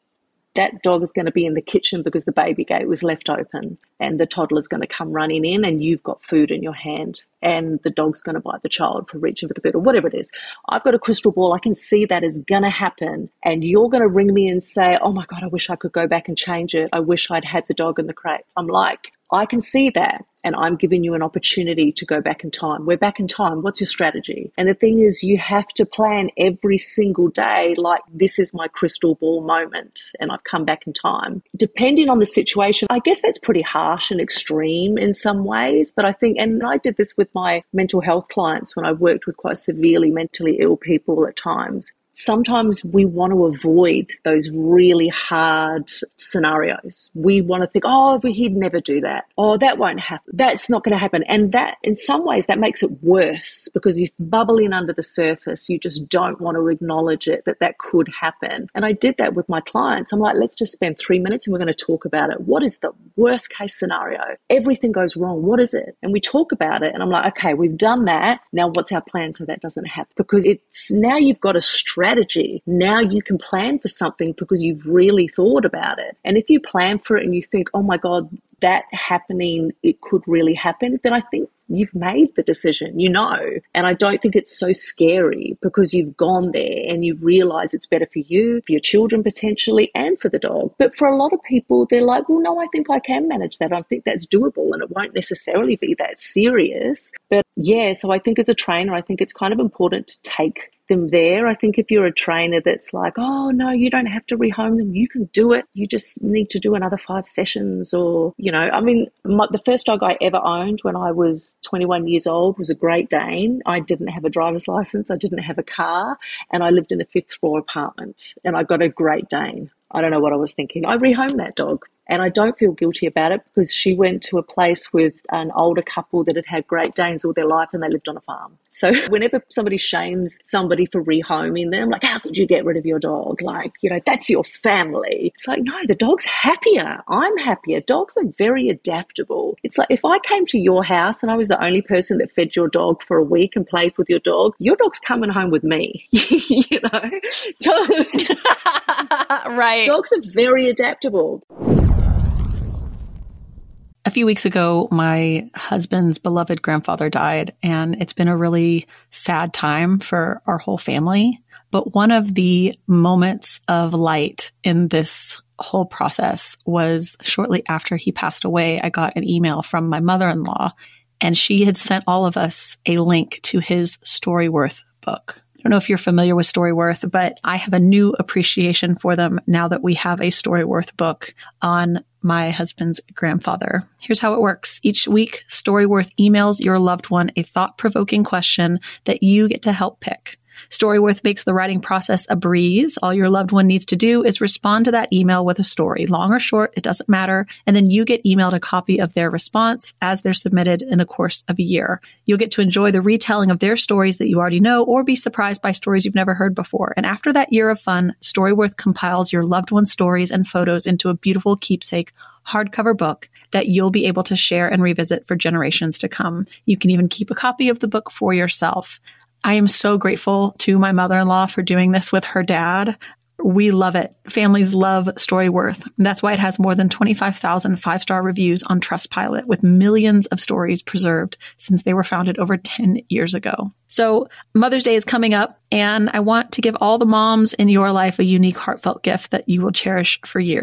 that dog is going to be in the kitchen because the baby gate was left open and the toddler's going to come running in and you've got food in your hand and the dog's going to bite the child for reaching for the food or whatever it is. I've got a crystal ball. I can see that is going to happen. And you're going to ring me and say, oh my God, I wish I could go back and change it. I wish I'd had the dog in the crate. I'm like, I can see that. And I'm giving you an opportunity to go back in time. We're back in time. What's your strategy? And the thing is, you have to plan every single day like this is my crystal ball moment and I've come back in time. Depending on the situation, I guess that's pretty harsh and extreme in some ways. But I think, and I did this with my mental health clients when I worked with quite severely mentally ill people at times. Sometimes we want to avoid those really hard scenarios. We want to think, oh, but he'd never do that. Oh, that won't happen. That's not going to happen. And that, in some ways, that makes it worse because you're bubbling under the surface. You just don't want to acknowledge it, that that could happen. And I did that with my clients. I'm like, let's just spend three minutes and we're going to talk about it. What is the worst case scenario? Everything goes wrong. What is it? And we talk about it. And I'm like, okay, we've done that. Now what's our plan so that doesn't happen? Because it's now you've got a strategy. Strategy. Now you can plan for something because you've really thought about it. And if you plan for it and you think, oh my God, that happening, it could really happen, then I think you've made the decision, you know. And I don't think it's so scary because you've gone there and you realize it's better for you, for your children potentially, and for the dog. But for a lot of people, they're like, well, no, I think I can manage that. I think that's doable and it won't necessarily be that serious. But yeah, so I think as a trainer, I think it's kind of important to take them there. I think if you're a trainer that's like, oh no, you don't have to rehome them, you can do it, you just need to do another five sessions, or you know, I mean, my, the first dog I ever owned when I was twenty-one years old was a Great Dane. I didn't have a driver's license, I didn't have a car, and I lived in a fifth floor apartment, and I got a Great Dane. I don't know what I was thinking. I rehomed that dog. And I don't feel guilty about it because she went to a place with an older couple that had had Great Danes all their life and they lived on a farm. So whenever somebody shames somebody for rehoming them, like, how could you get rid of your dog? Like, you know, that's your family. It's like, no, the dog's happier. I'm happier. Dogs are very adaptable. It's like if I came to your house and I was the only person that fed your dog for a week and played with your dog, your dog's coming home with me, you know? Dogs, right. Dogs are very adaptable. A few weeks ago, my husband's beloved grandfather died, and it's been a really sad time for our whole family. But one of the moments of light in this whole process was shortly after he passed away, I got an email from my mother-in-law, and she had sent all of us a link to his Storyworth book. I don't know if you're familiar with Storyworth, but I have a new appreciation for them now that we have a Storyworth book on my husband's grandfather. Here's how it works. Each week, Storyworth emails your loved one a thought-provoking question that you get to help pick. Storyworth makes the writing process a breeze. All your loved one needs to do is respond to that email with a story, long or short, it doesn't matter. And then you get emailed a copy of their response as they're submitted in the course of a year. You'll get to enjoy the retelling of their stories that you already know or be surprised by stories you've never heard before. And after that year of fun, Storyworth compiles your loved one's stories and photos into a beautiful keepsake hardcover book that you'll be able to share and revisit for generations to come. You can even keep a copy of the book for yourself. I am so grateful to my mother-in-law for doing this with her dad. We love it. Families love Storyworth. That's why it has more than twenty-five thousand five-star reviews on Trustpilot with millions of stories preserved since they were founded over ten years ago. So Mother's Day is coming up, and I want to give all the moms in your life a unique, heartfelt gift that you will cherish for years.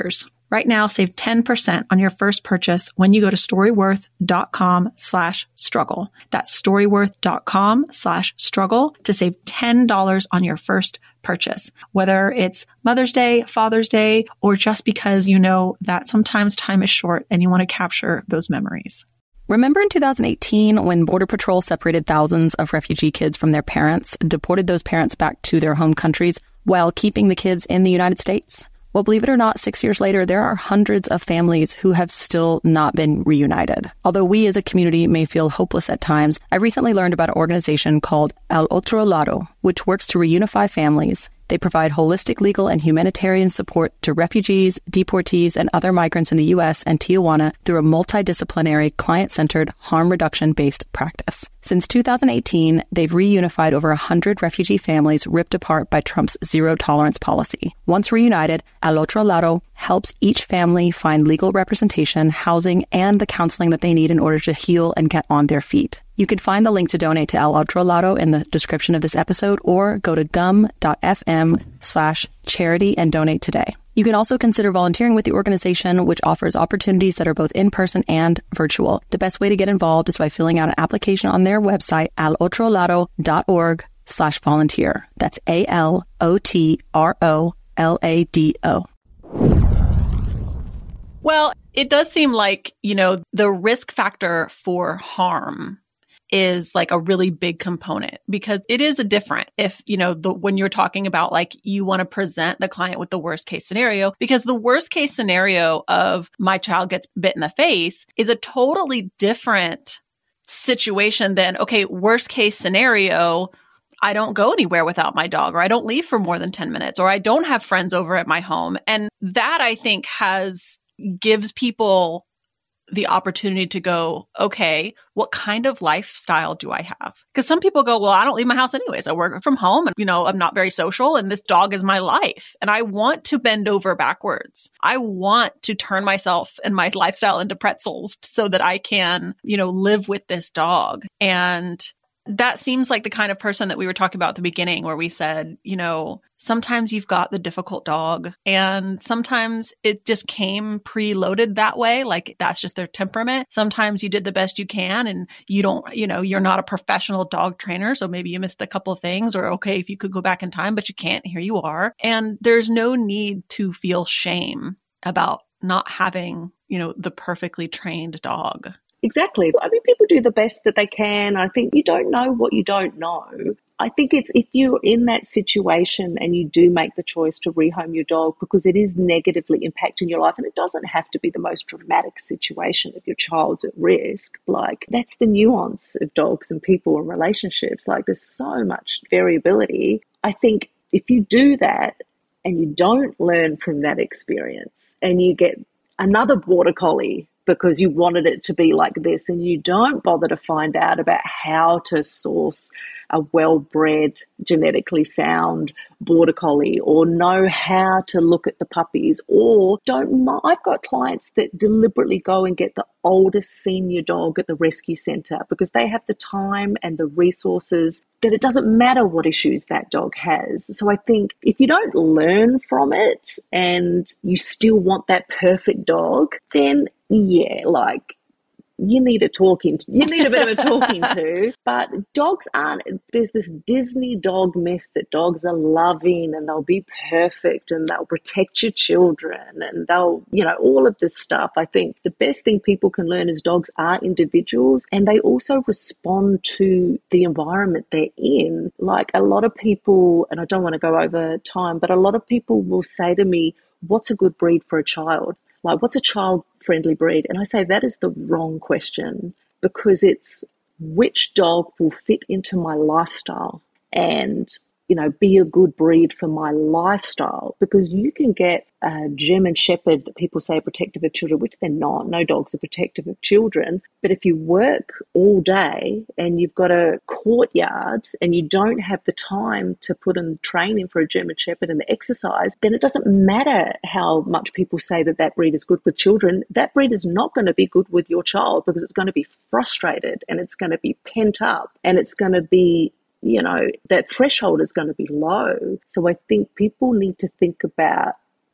Right now, save ten percent on your first purchase when you go to storyworth.com slash struggle. That's storyworth.com slash struggle to save ten dollars on your first purchase. Whether it's Mother's Day, Father's Day, or just because you know that sometimes time is short and you want to capture those memories. Remember in two thousand eighteen when Border Patrol separated thousands of refugee kids from their parents, deported those parents back to their home countries while keeping the kids in the United States? Well, believe it or not, six years later, there are hundreds of families who have still not been reunited. Although we as a community may feel hopeless at times, I recently learned about an organization called Al Otro Lado, which works to reunify families. They provide holistic legal and humanitarian support to refugees, deportees, and other migrants in the U S and Tijuana through a multidisciplinary, client-centered, harm reduction-based practice. Since two thousand eighteen, they've reunified over one hundred refugee families ripped apart by Trump's zero-tolerance policy. Once reunited, Al Otro Lado helps each family find legal representation, housing, and the counseling that they need in order to heal and get on their feet. You can find the link to donate to Al Otro Lado in the description of this episode or go to gum.fm slash charity and donate today. You can also consider volunteering with the organization, which offers opportunities that are both in-person and virtual. The best way to get involved is by filling out an application on their website, alotrolado.org slash volunteer. That's A-L-O-T-R-O-L-A-D-O. Well, it does seem like, you know, the risk factor for harm is like a really big component because it is a different if, you know, the, when you're talking about like you want to present the client with the worst case scenario, because the worst case scenario of my child gets bit in the face is a totally different situation than, okay, worst case scenario, I don't go anywhere without my dog, or I don't leave for more than ten minutes, or I don't have friends over at my home. And that I think has gives people the opportunity to go, okay, what kind of lifestyle do I have? Because some people go, well, I don't leave my house anyways. I work from home and, you know, I'm not very social and this dog is my life. And I want to bend over backwards. I want to turn myself and my lifestyle into pretzels so that I can, you know, live with this dog. And that seems like the kind of person that we were talking about at the beginning where we said, you know, sometimes you've got the difficult dog and sometimes it just came preloaded that way. Like that's just their temperament. Sometimes you did the best you can and you don't, you know, you're not a professional dog trainer. So maybe you missed a couple of things or okay, if you could go back in time, but you can't, here you are. And there's no need to feel shame about not having, you know, the perfectly trained dog. Exactly. I mean, people do the best that they can. I think you don't know what you don't know. I think it's if you're in that situation and you do make the choice to rehome your dog because it is negatively impacting your life, and it doesn't have to be the most dramatic situation if your child's at risk. Like, that's the nuance of dogs and people and relationships. Like, there's so much variability. I think if you do that and you don't learn from that experience and you get another border collie because you wanted it to be like this and you don't bother to find out about how to source a well-bred, genetically sound border collie or know how to look at the puppies or don't. I've got clients that deliberately go and get the oldest senior dog at the rescue centre because they have the time and the resources that it doesn't matter what issues that dog has. So I think if you don't learn from it and you still want that perfect dog, then yeah, like you need a talking to, you need a bit of a talking to, but dogs aren't, there's this Disney dog myth that dogs are loving and they'll be perfect and they'll protect your children and they'll, you know, all of this stuff. I think the best thing people can learn is dogs are individuals and they also respond to the environment they're in. Like a lot of people, and I don't want to go over time, but a lot of people will say to me, what's a good breed for a child? Like, what's a child-friendly breed? And I say that is the wrong question because it's which dog will fit into my lifestyle and, you know, be a good breed for my lifestyle. Because you can get a German Shepherd that people say are protective of children, which they're not. No dogs are protective of children. But if you work all day and you've got a courtyard and you don't have the time to put in training for a German Shepherd and the exercise, then it doesn't matter how much people say that that breed is good with children. That breed is not going to be good with your child because it's going to be frustrated and it's going to be pent up and it's going to be, you know, that threshold is going to be low. So I think people need to think about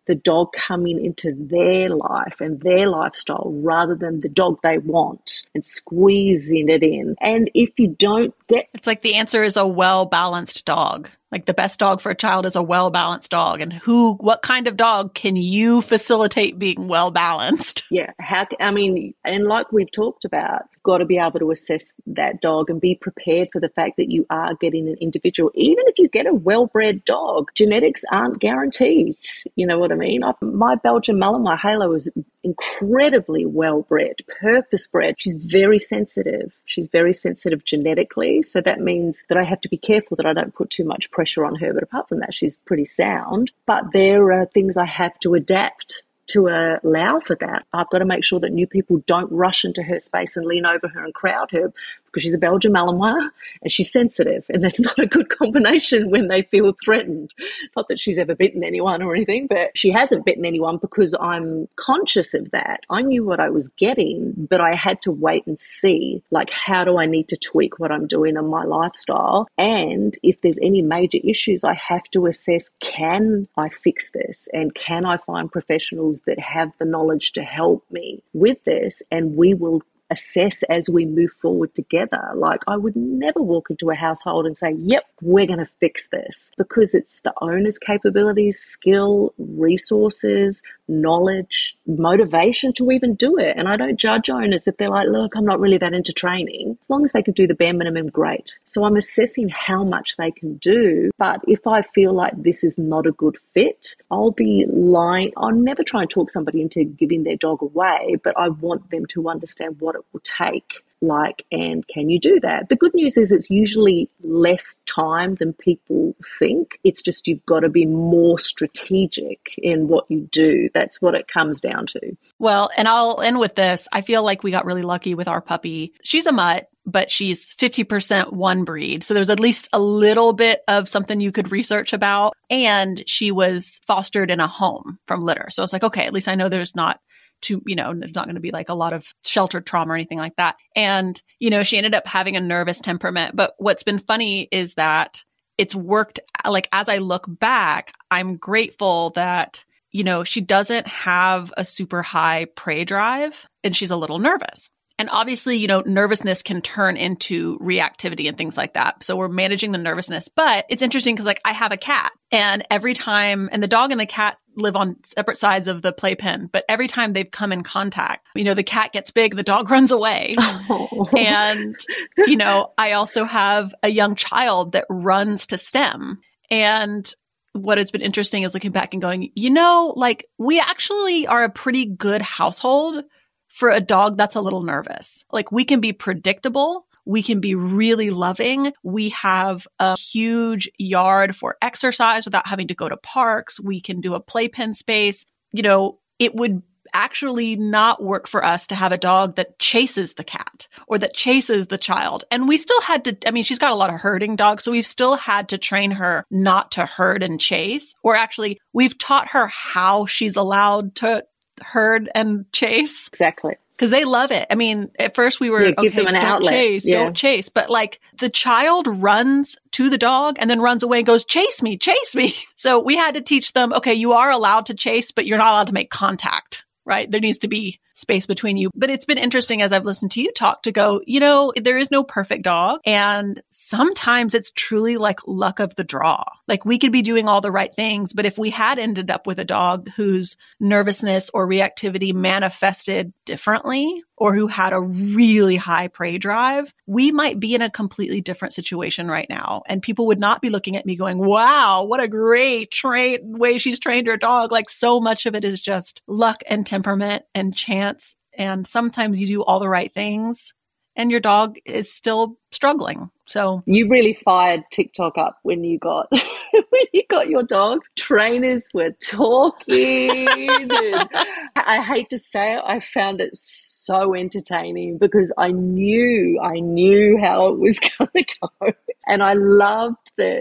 the dog coming into their life and their lifestyle rather than the dog they want and squeezing it in. And if you don't get... It's like the answer is a well-balanced dog. Like the best dog for a child is a well-balanced dog. And who, what kind of dog can you facilitate being well-balanced? Yeah. How, I mean, and like we've talked about, got to be able to assess that dog and be prepared for the fact that you are getting an individual. Even if you get a well-bred dog, genetics aren't guaranteed. You know what I mean? I, my Belgian Malinois, Halo, is incredibly well-bred, purpose-bred. She's very sensitive. She's very sensitive genetically. So that means that I have to be careful that I don't put too much pressure on her. But apart from that, she's pretty sound. But there are things I have to adapt to uh, allow for that. I've got to make sure that new people don't rush into her space and lean over her and crowd her, because she's a Belgian Malinois and she's sensitive, and that's not a good combination when they feel threatened. Not that she's ever bitten anyone or anything, but she hasn't bitten anyone because I'm conscious of that. I knew what I was getting, but I had to wait and see, like, how do I need to tweak what I'm doing in my lifestyle? And if there's any major issues, I have to assess, can I fix this? And can I find professionals that have the knowledge to help me with this? And we will assess as we move forward together. Like, I would never walk into a household and say, yep, we're going to fix this, because it's the owner's capabilities, skill, resources, knowledge, motivation to even do it. And I don't judge owners if they're like, look, I'm not really that into training. As long as they can do the bare minimum, great. So I'm assessing how much they can do. But if I feel like this is not a good fit, I'll be lying. I'll never try and talk somebody into giving their dog away, but I want them to understand what it will take. Like, and can you do that? The good news is it's usually less time than people think. It's just you've got to be more strategic in what you do. That's what it comes down to. Well, and I'll end with this. I feel like we got really lucky with our puppy. She's a mutt, but she's fifty percent one breed. So there's at least a little bit of something you could research about. And she was fostered in a home from litter. So it's like, okay, at least I know there's not to, you know, there's not going to be like a lot of sheltered trauma or anything like that. And, you know, she ended up having a nervous temperament. But what's been funny is that it's worked. Like, as I look back, I'm grateful that, you know, she doesn't have a super high prey drive and she's a little nervous. And obviously, you know, nervousness can turn into reactivity and things like that. So we're managing the nervousness. But it's interesting because, like, I have a cat, and every time, and the dog and the cat live on separate sides of the playpen, but every time they've come in contact, you know, the cat gets big, the dog runs away. Oh. And, you know, I also have a young child that runs to STEM. And what has been interesting is looking back and going, you know, like, we actually are a pretty good household for a dog that's a little nervous. Like, we can be predictable. We can be really loving. We have a huge yard for exercise without having to go to parks. We can do a playpen space. You know, it would actually not work for us to have a dog that chases the cat or that chases the child. And we still had to, I mean, she's got a lot of herding dogs, so we've still had to train her not to herd and chase. Or actually, we've taught her how she's allowed to herd and chase. Exactly. Because they love it. I mean, at first we were, yeah, give okay, them an don't outlet. chase, yeah. don't chase. But like, the child runs to the dog and then runs away and goes, chase me, chase me. So we had to teach them, okay, you are allowed to chase, but you're not allowed to make contact, right? There needs to be space between you. But it's been interesting as I've listened to you talk to go, you know, there is no perfect dog. And sometimes it's truly like luck of the draw. Like, we could be doing all the right things, but if we had ended up with a dog whose nervousness or reactivity manifested differently, or who had a really high prey drive, we might be in a completely different situation right now. And people would not be looking at me going, wow, what a great train way she's trained her dog. Like, so much of it is just luck and temperament and chance. And sometimes you do all the right things and your dog is still struggling. So you really fired TikTok up when you got when you got your dog. Trainers were talking. And I hate to say it, I found it so entertaining because I knew I knew how it was going to go, and I loved that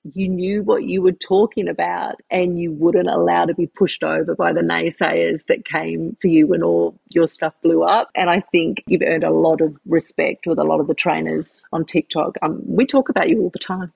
you knew what you were talking about and you wouldn't allow to be pushed over by the naysayers that came for you when all your stuff blew up. And I think you've earned a lot of respect with a lot of the trainers on TikTok. Um, we talk about you all the time.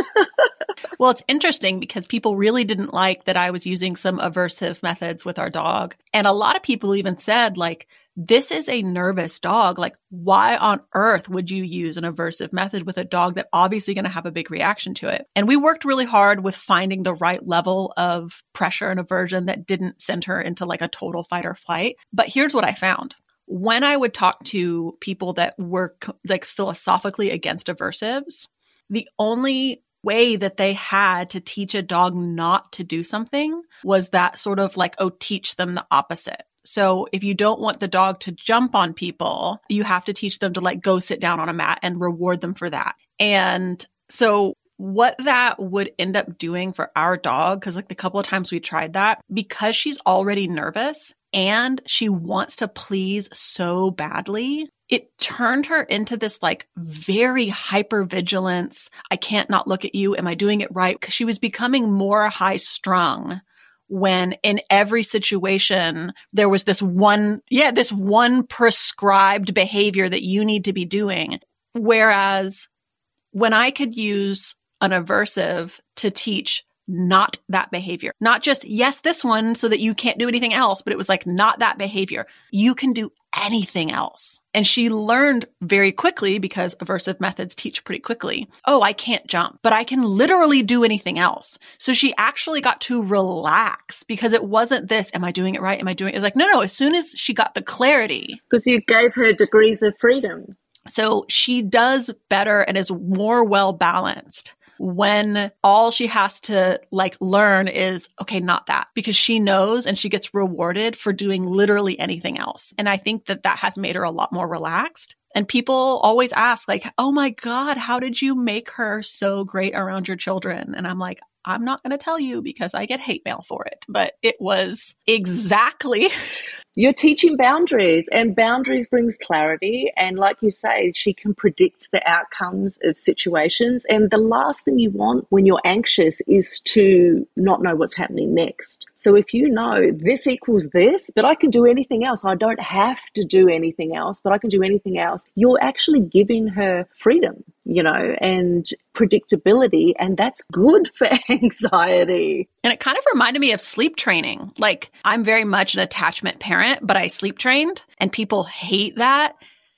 Well, it's interesting because people really didn't like that I was using some aversive methods with our dog. And a lot of people even said, like, this is a nervous dog. Like, why on earth would you use an aversive method with a dog that obviously going to have a big reaction to it? And we worked really hard with finding the right level of pressure and aversion that didn't send her into like a total fight or flight. But here's what I found. When I would talk to people that were like philosophically against aversives, the only way that they had to teach a dog not to do something was that sort of like, oh, teach them the opposite. So if you don't want the dog to jump on people, you have to teach them to like go sit down on a mat and reward them for that. And so what that would end up doing for our dog, because like the couple of times we tried that, because she's already nervous and she wants to please so badly, it turned her into this like very hypervigilance. I can't not look at you. Am I doing it right? Because she was becoming more high strung when in every situation there was this one, yeah, this one prescribed behavior that you need to be doing. Whereas when I could use an aversive to teach not that behavior, not just, yes, this one so that you can't do anything else, but it was like, not that behavior. You can do anything else. And she learned very quickly, because aversive methods teach pretty quickly. Oh, I can't jump, but I can literally do anything else. So she actually got to relax because it wasn't this, am I doing it right? Am I doing it? It was like, no, no, as soon as she got the clarity. Because you gave her degrees of freedom. So she does better and is more well balanced when all she has to like learn is, okay, not that, because she knows and she gets rewarded for doing literally anything else. And I think that that has made her a lot more relaxed. And people always ask like, oh my God, how did you make her so great around your children? And I'm like, I'm not going to tell you because I get hate mail for it, but it was exactly. You're teaching boundaries, and boundaries brings clarity. And like you say, she can predict the outcomes of situations. And the last thing you want when you're anxious is to not know what's happening next. So if you know this equals this, but I can do anything else, I don't have to do anything else, but I can do anything else, you're actually giving her freedom, you know, and predictability. And that's good for anxiety. And it kind of reminded me of sleep training. Like, I'm very much an attachment parent, but I sleep trained and people hate that.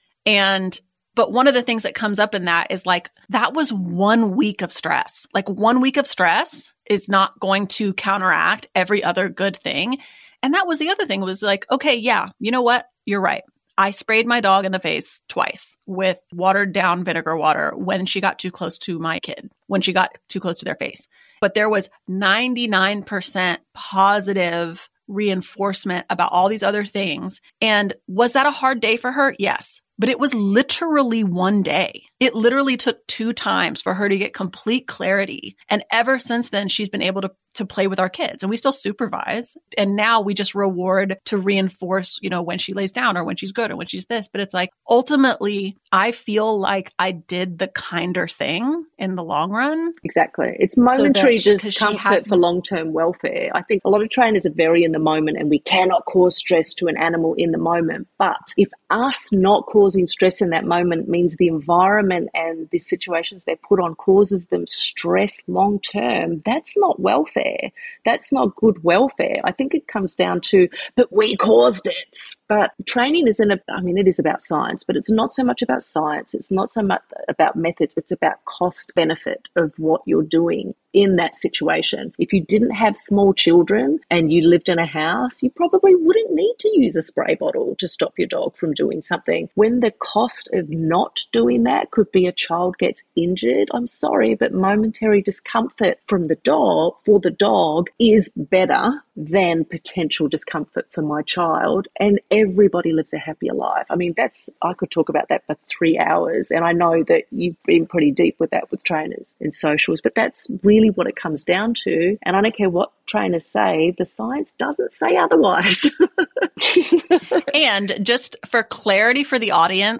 And, but one of the things that comes up in that is like, that was one week of stress. Like one week of stress is not going to counteract every other good thing. And that was the other thing was like, okay, yeah, you know what? You're right. I sprayed my dog in the face twice with watered down vinegar water when she got too close to my kid, when she got too close to their face. But there was ninety-nine percent positive reinforcement about all these other things. And was that a hard day for her? Yes. But it was literally one day. It literally took two times for her to get complete clarity. And ever since then, she's been able to, to play with our kids. And we still supervise. And now we just reward to reinforce, you know, when she lays down or when she's good or when she's this. But it's like, ultimately, I feel like I did the kinder thing in the long run. Exactly. It's momentary so discomfort has- for long-term welfare. I think a lot of trainers are very in the moment, and we cannot cause stress to an animal in the moment. But if us not causing stress in that moment means the environment and the situations they're put on causes them stress long term, that's not welfare. That's not good welfare. I think it comes down to, but we caused it. But training isn't, a, I mean, it is about science, but it's not so much about science. It's not so much about methods. It's about cost benefit of what you're doing in that situation. If you didn't have small children and you lived in a house, you probably wouldn't need to use a spray bottle to stop your dog from doing something. When the cost of not doing that could be a child gets injured, I'm sorry, but momentary discomfort from the dog, for the dog, is better than potential discomfort for my child. And everybody lives a happier life. I mean, that's, I could talk about that for three hours. And I know that you've been pretty deep with that with trainers and socials, but that's really what it comes down to. And I don't care what trainers say, the science doesn't say otherwise. And just for clarity for the audience,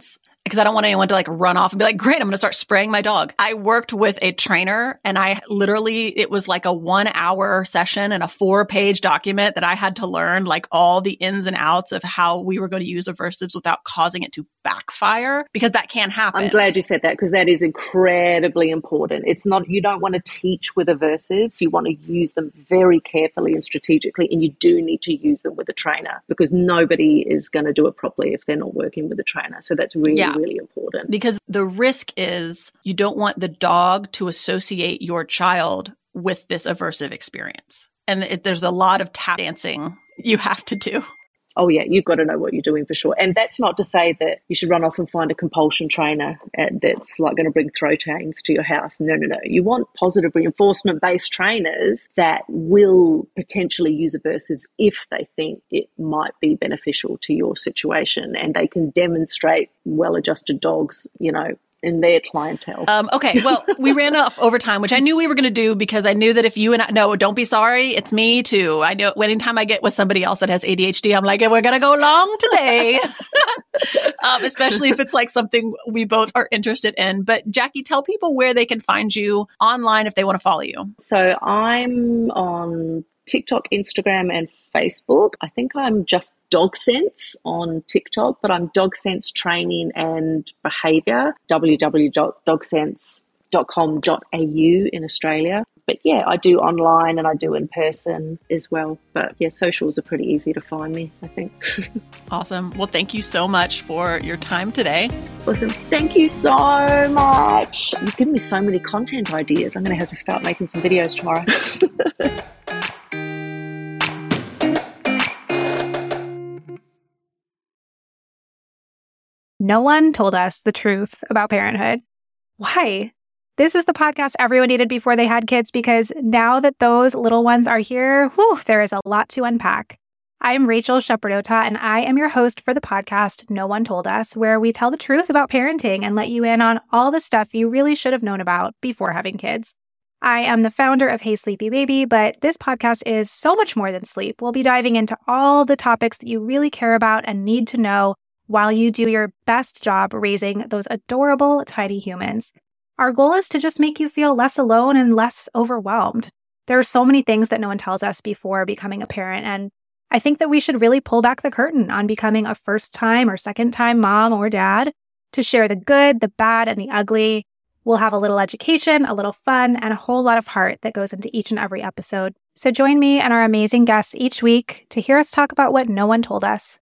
because I don't want anyone to like run off and be like, great, I'm going to start spraying my dog. I worked with a trainer and I literally, it was like a one hour session and a four page document that I had to learn like all the ins and outs of how we were going to use aversives without causing it to backfire, because that can happen. I'm glad you said that, because that is incredibly important. It's not, you don't want to teach with aversives. You want to use them very carefully and strategically, and you do need to use them with a trainer, because nobody is going to do it properly if they're not working with a trainer. So that's really, yeah. really important. Because the risk is you don't want the dog to associate your child with this aversive experience. And it, there's a lot of tap dancing you have to do. Oh, yeah, you've got to know what you're doing for sure. And that's not to say that you should run off and find a compulsion trainer that's like going to bring throw chains to your house. No, no, no. You want positive reinforcement-based trainers that will potentially use aversives if they think it might be beneficial to your situation, and they can demonstrate well-adjusted dogs, you know, in their clientele. Um, okay, well, we ran off over time, which I knew we were going to do because I knew that if you and I, no, don't be sorry, it's me too. I know anytime I get with somebody else that has A D H D, I'm like, we're going to go long today, um, especially if it's like something we both are interested in. But Jackie, tell people where they can find you online if they want to follow you. So I'm on TikTok, Instagram, and Facebook. I think I'm just Dog Sense on TikTok, but I'm Dog Sense Training and Behaviour, w w w dot dog sense dot com dot a u in Australia. But yeah, I do online and I do in person as well. But yeah, socials are pretty easy to find me, I think. Awesome. Well, thank you so much for your time today. Awesome. Thank you so much. You've given me so many content ideas. I'm going to have to start making some videos tomorrow. No one told us the truth about parenthood. Why? This is the podcast everyone needed before they had kids, because now that those little ones are here, whew, there is a lot to unpack. I'm Rachel Shepardota, and I am your host for the podcast No One Told Us, where we tell the truth about parenting and let you in on all the stuff you really should have known about before having kids. I am the founder of Hey Sleepy Baby, but this podcast is so much more than sleep. We'll be diving into all the topics that you really care about and need to know while you do your best job raising those adorable, tiny humans. Our goal is to just make you feel less alone and less overwhelmed. There are so many things that no one tells us before becoming a parent, and I think that we should really pull back the curtain on becoming a first-time or second-time mom or dad to share the good, the bad, and the ugly. We'll have a little education, a little fun, and a whole lot of heart that goes into each and every episode. So join me and our amazing guests each week to hear us talk about what no one told us.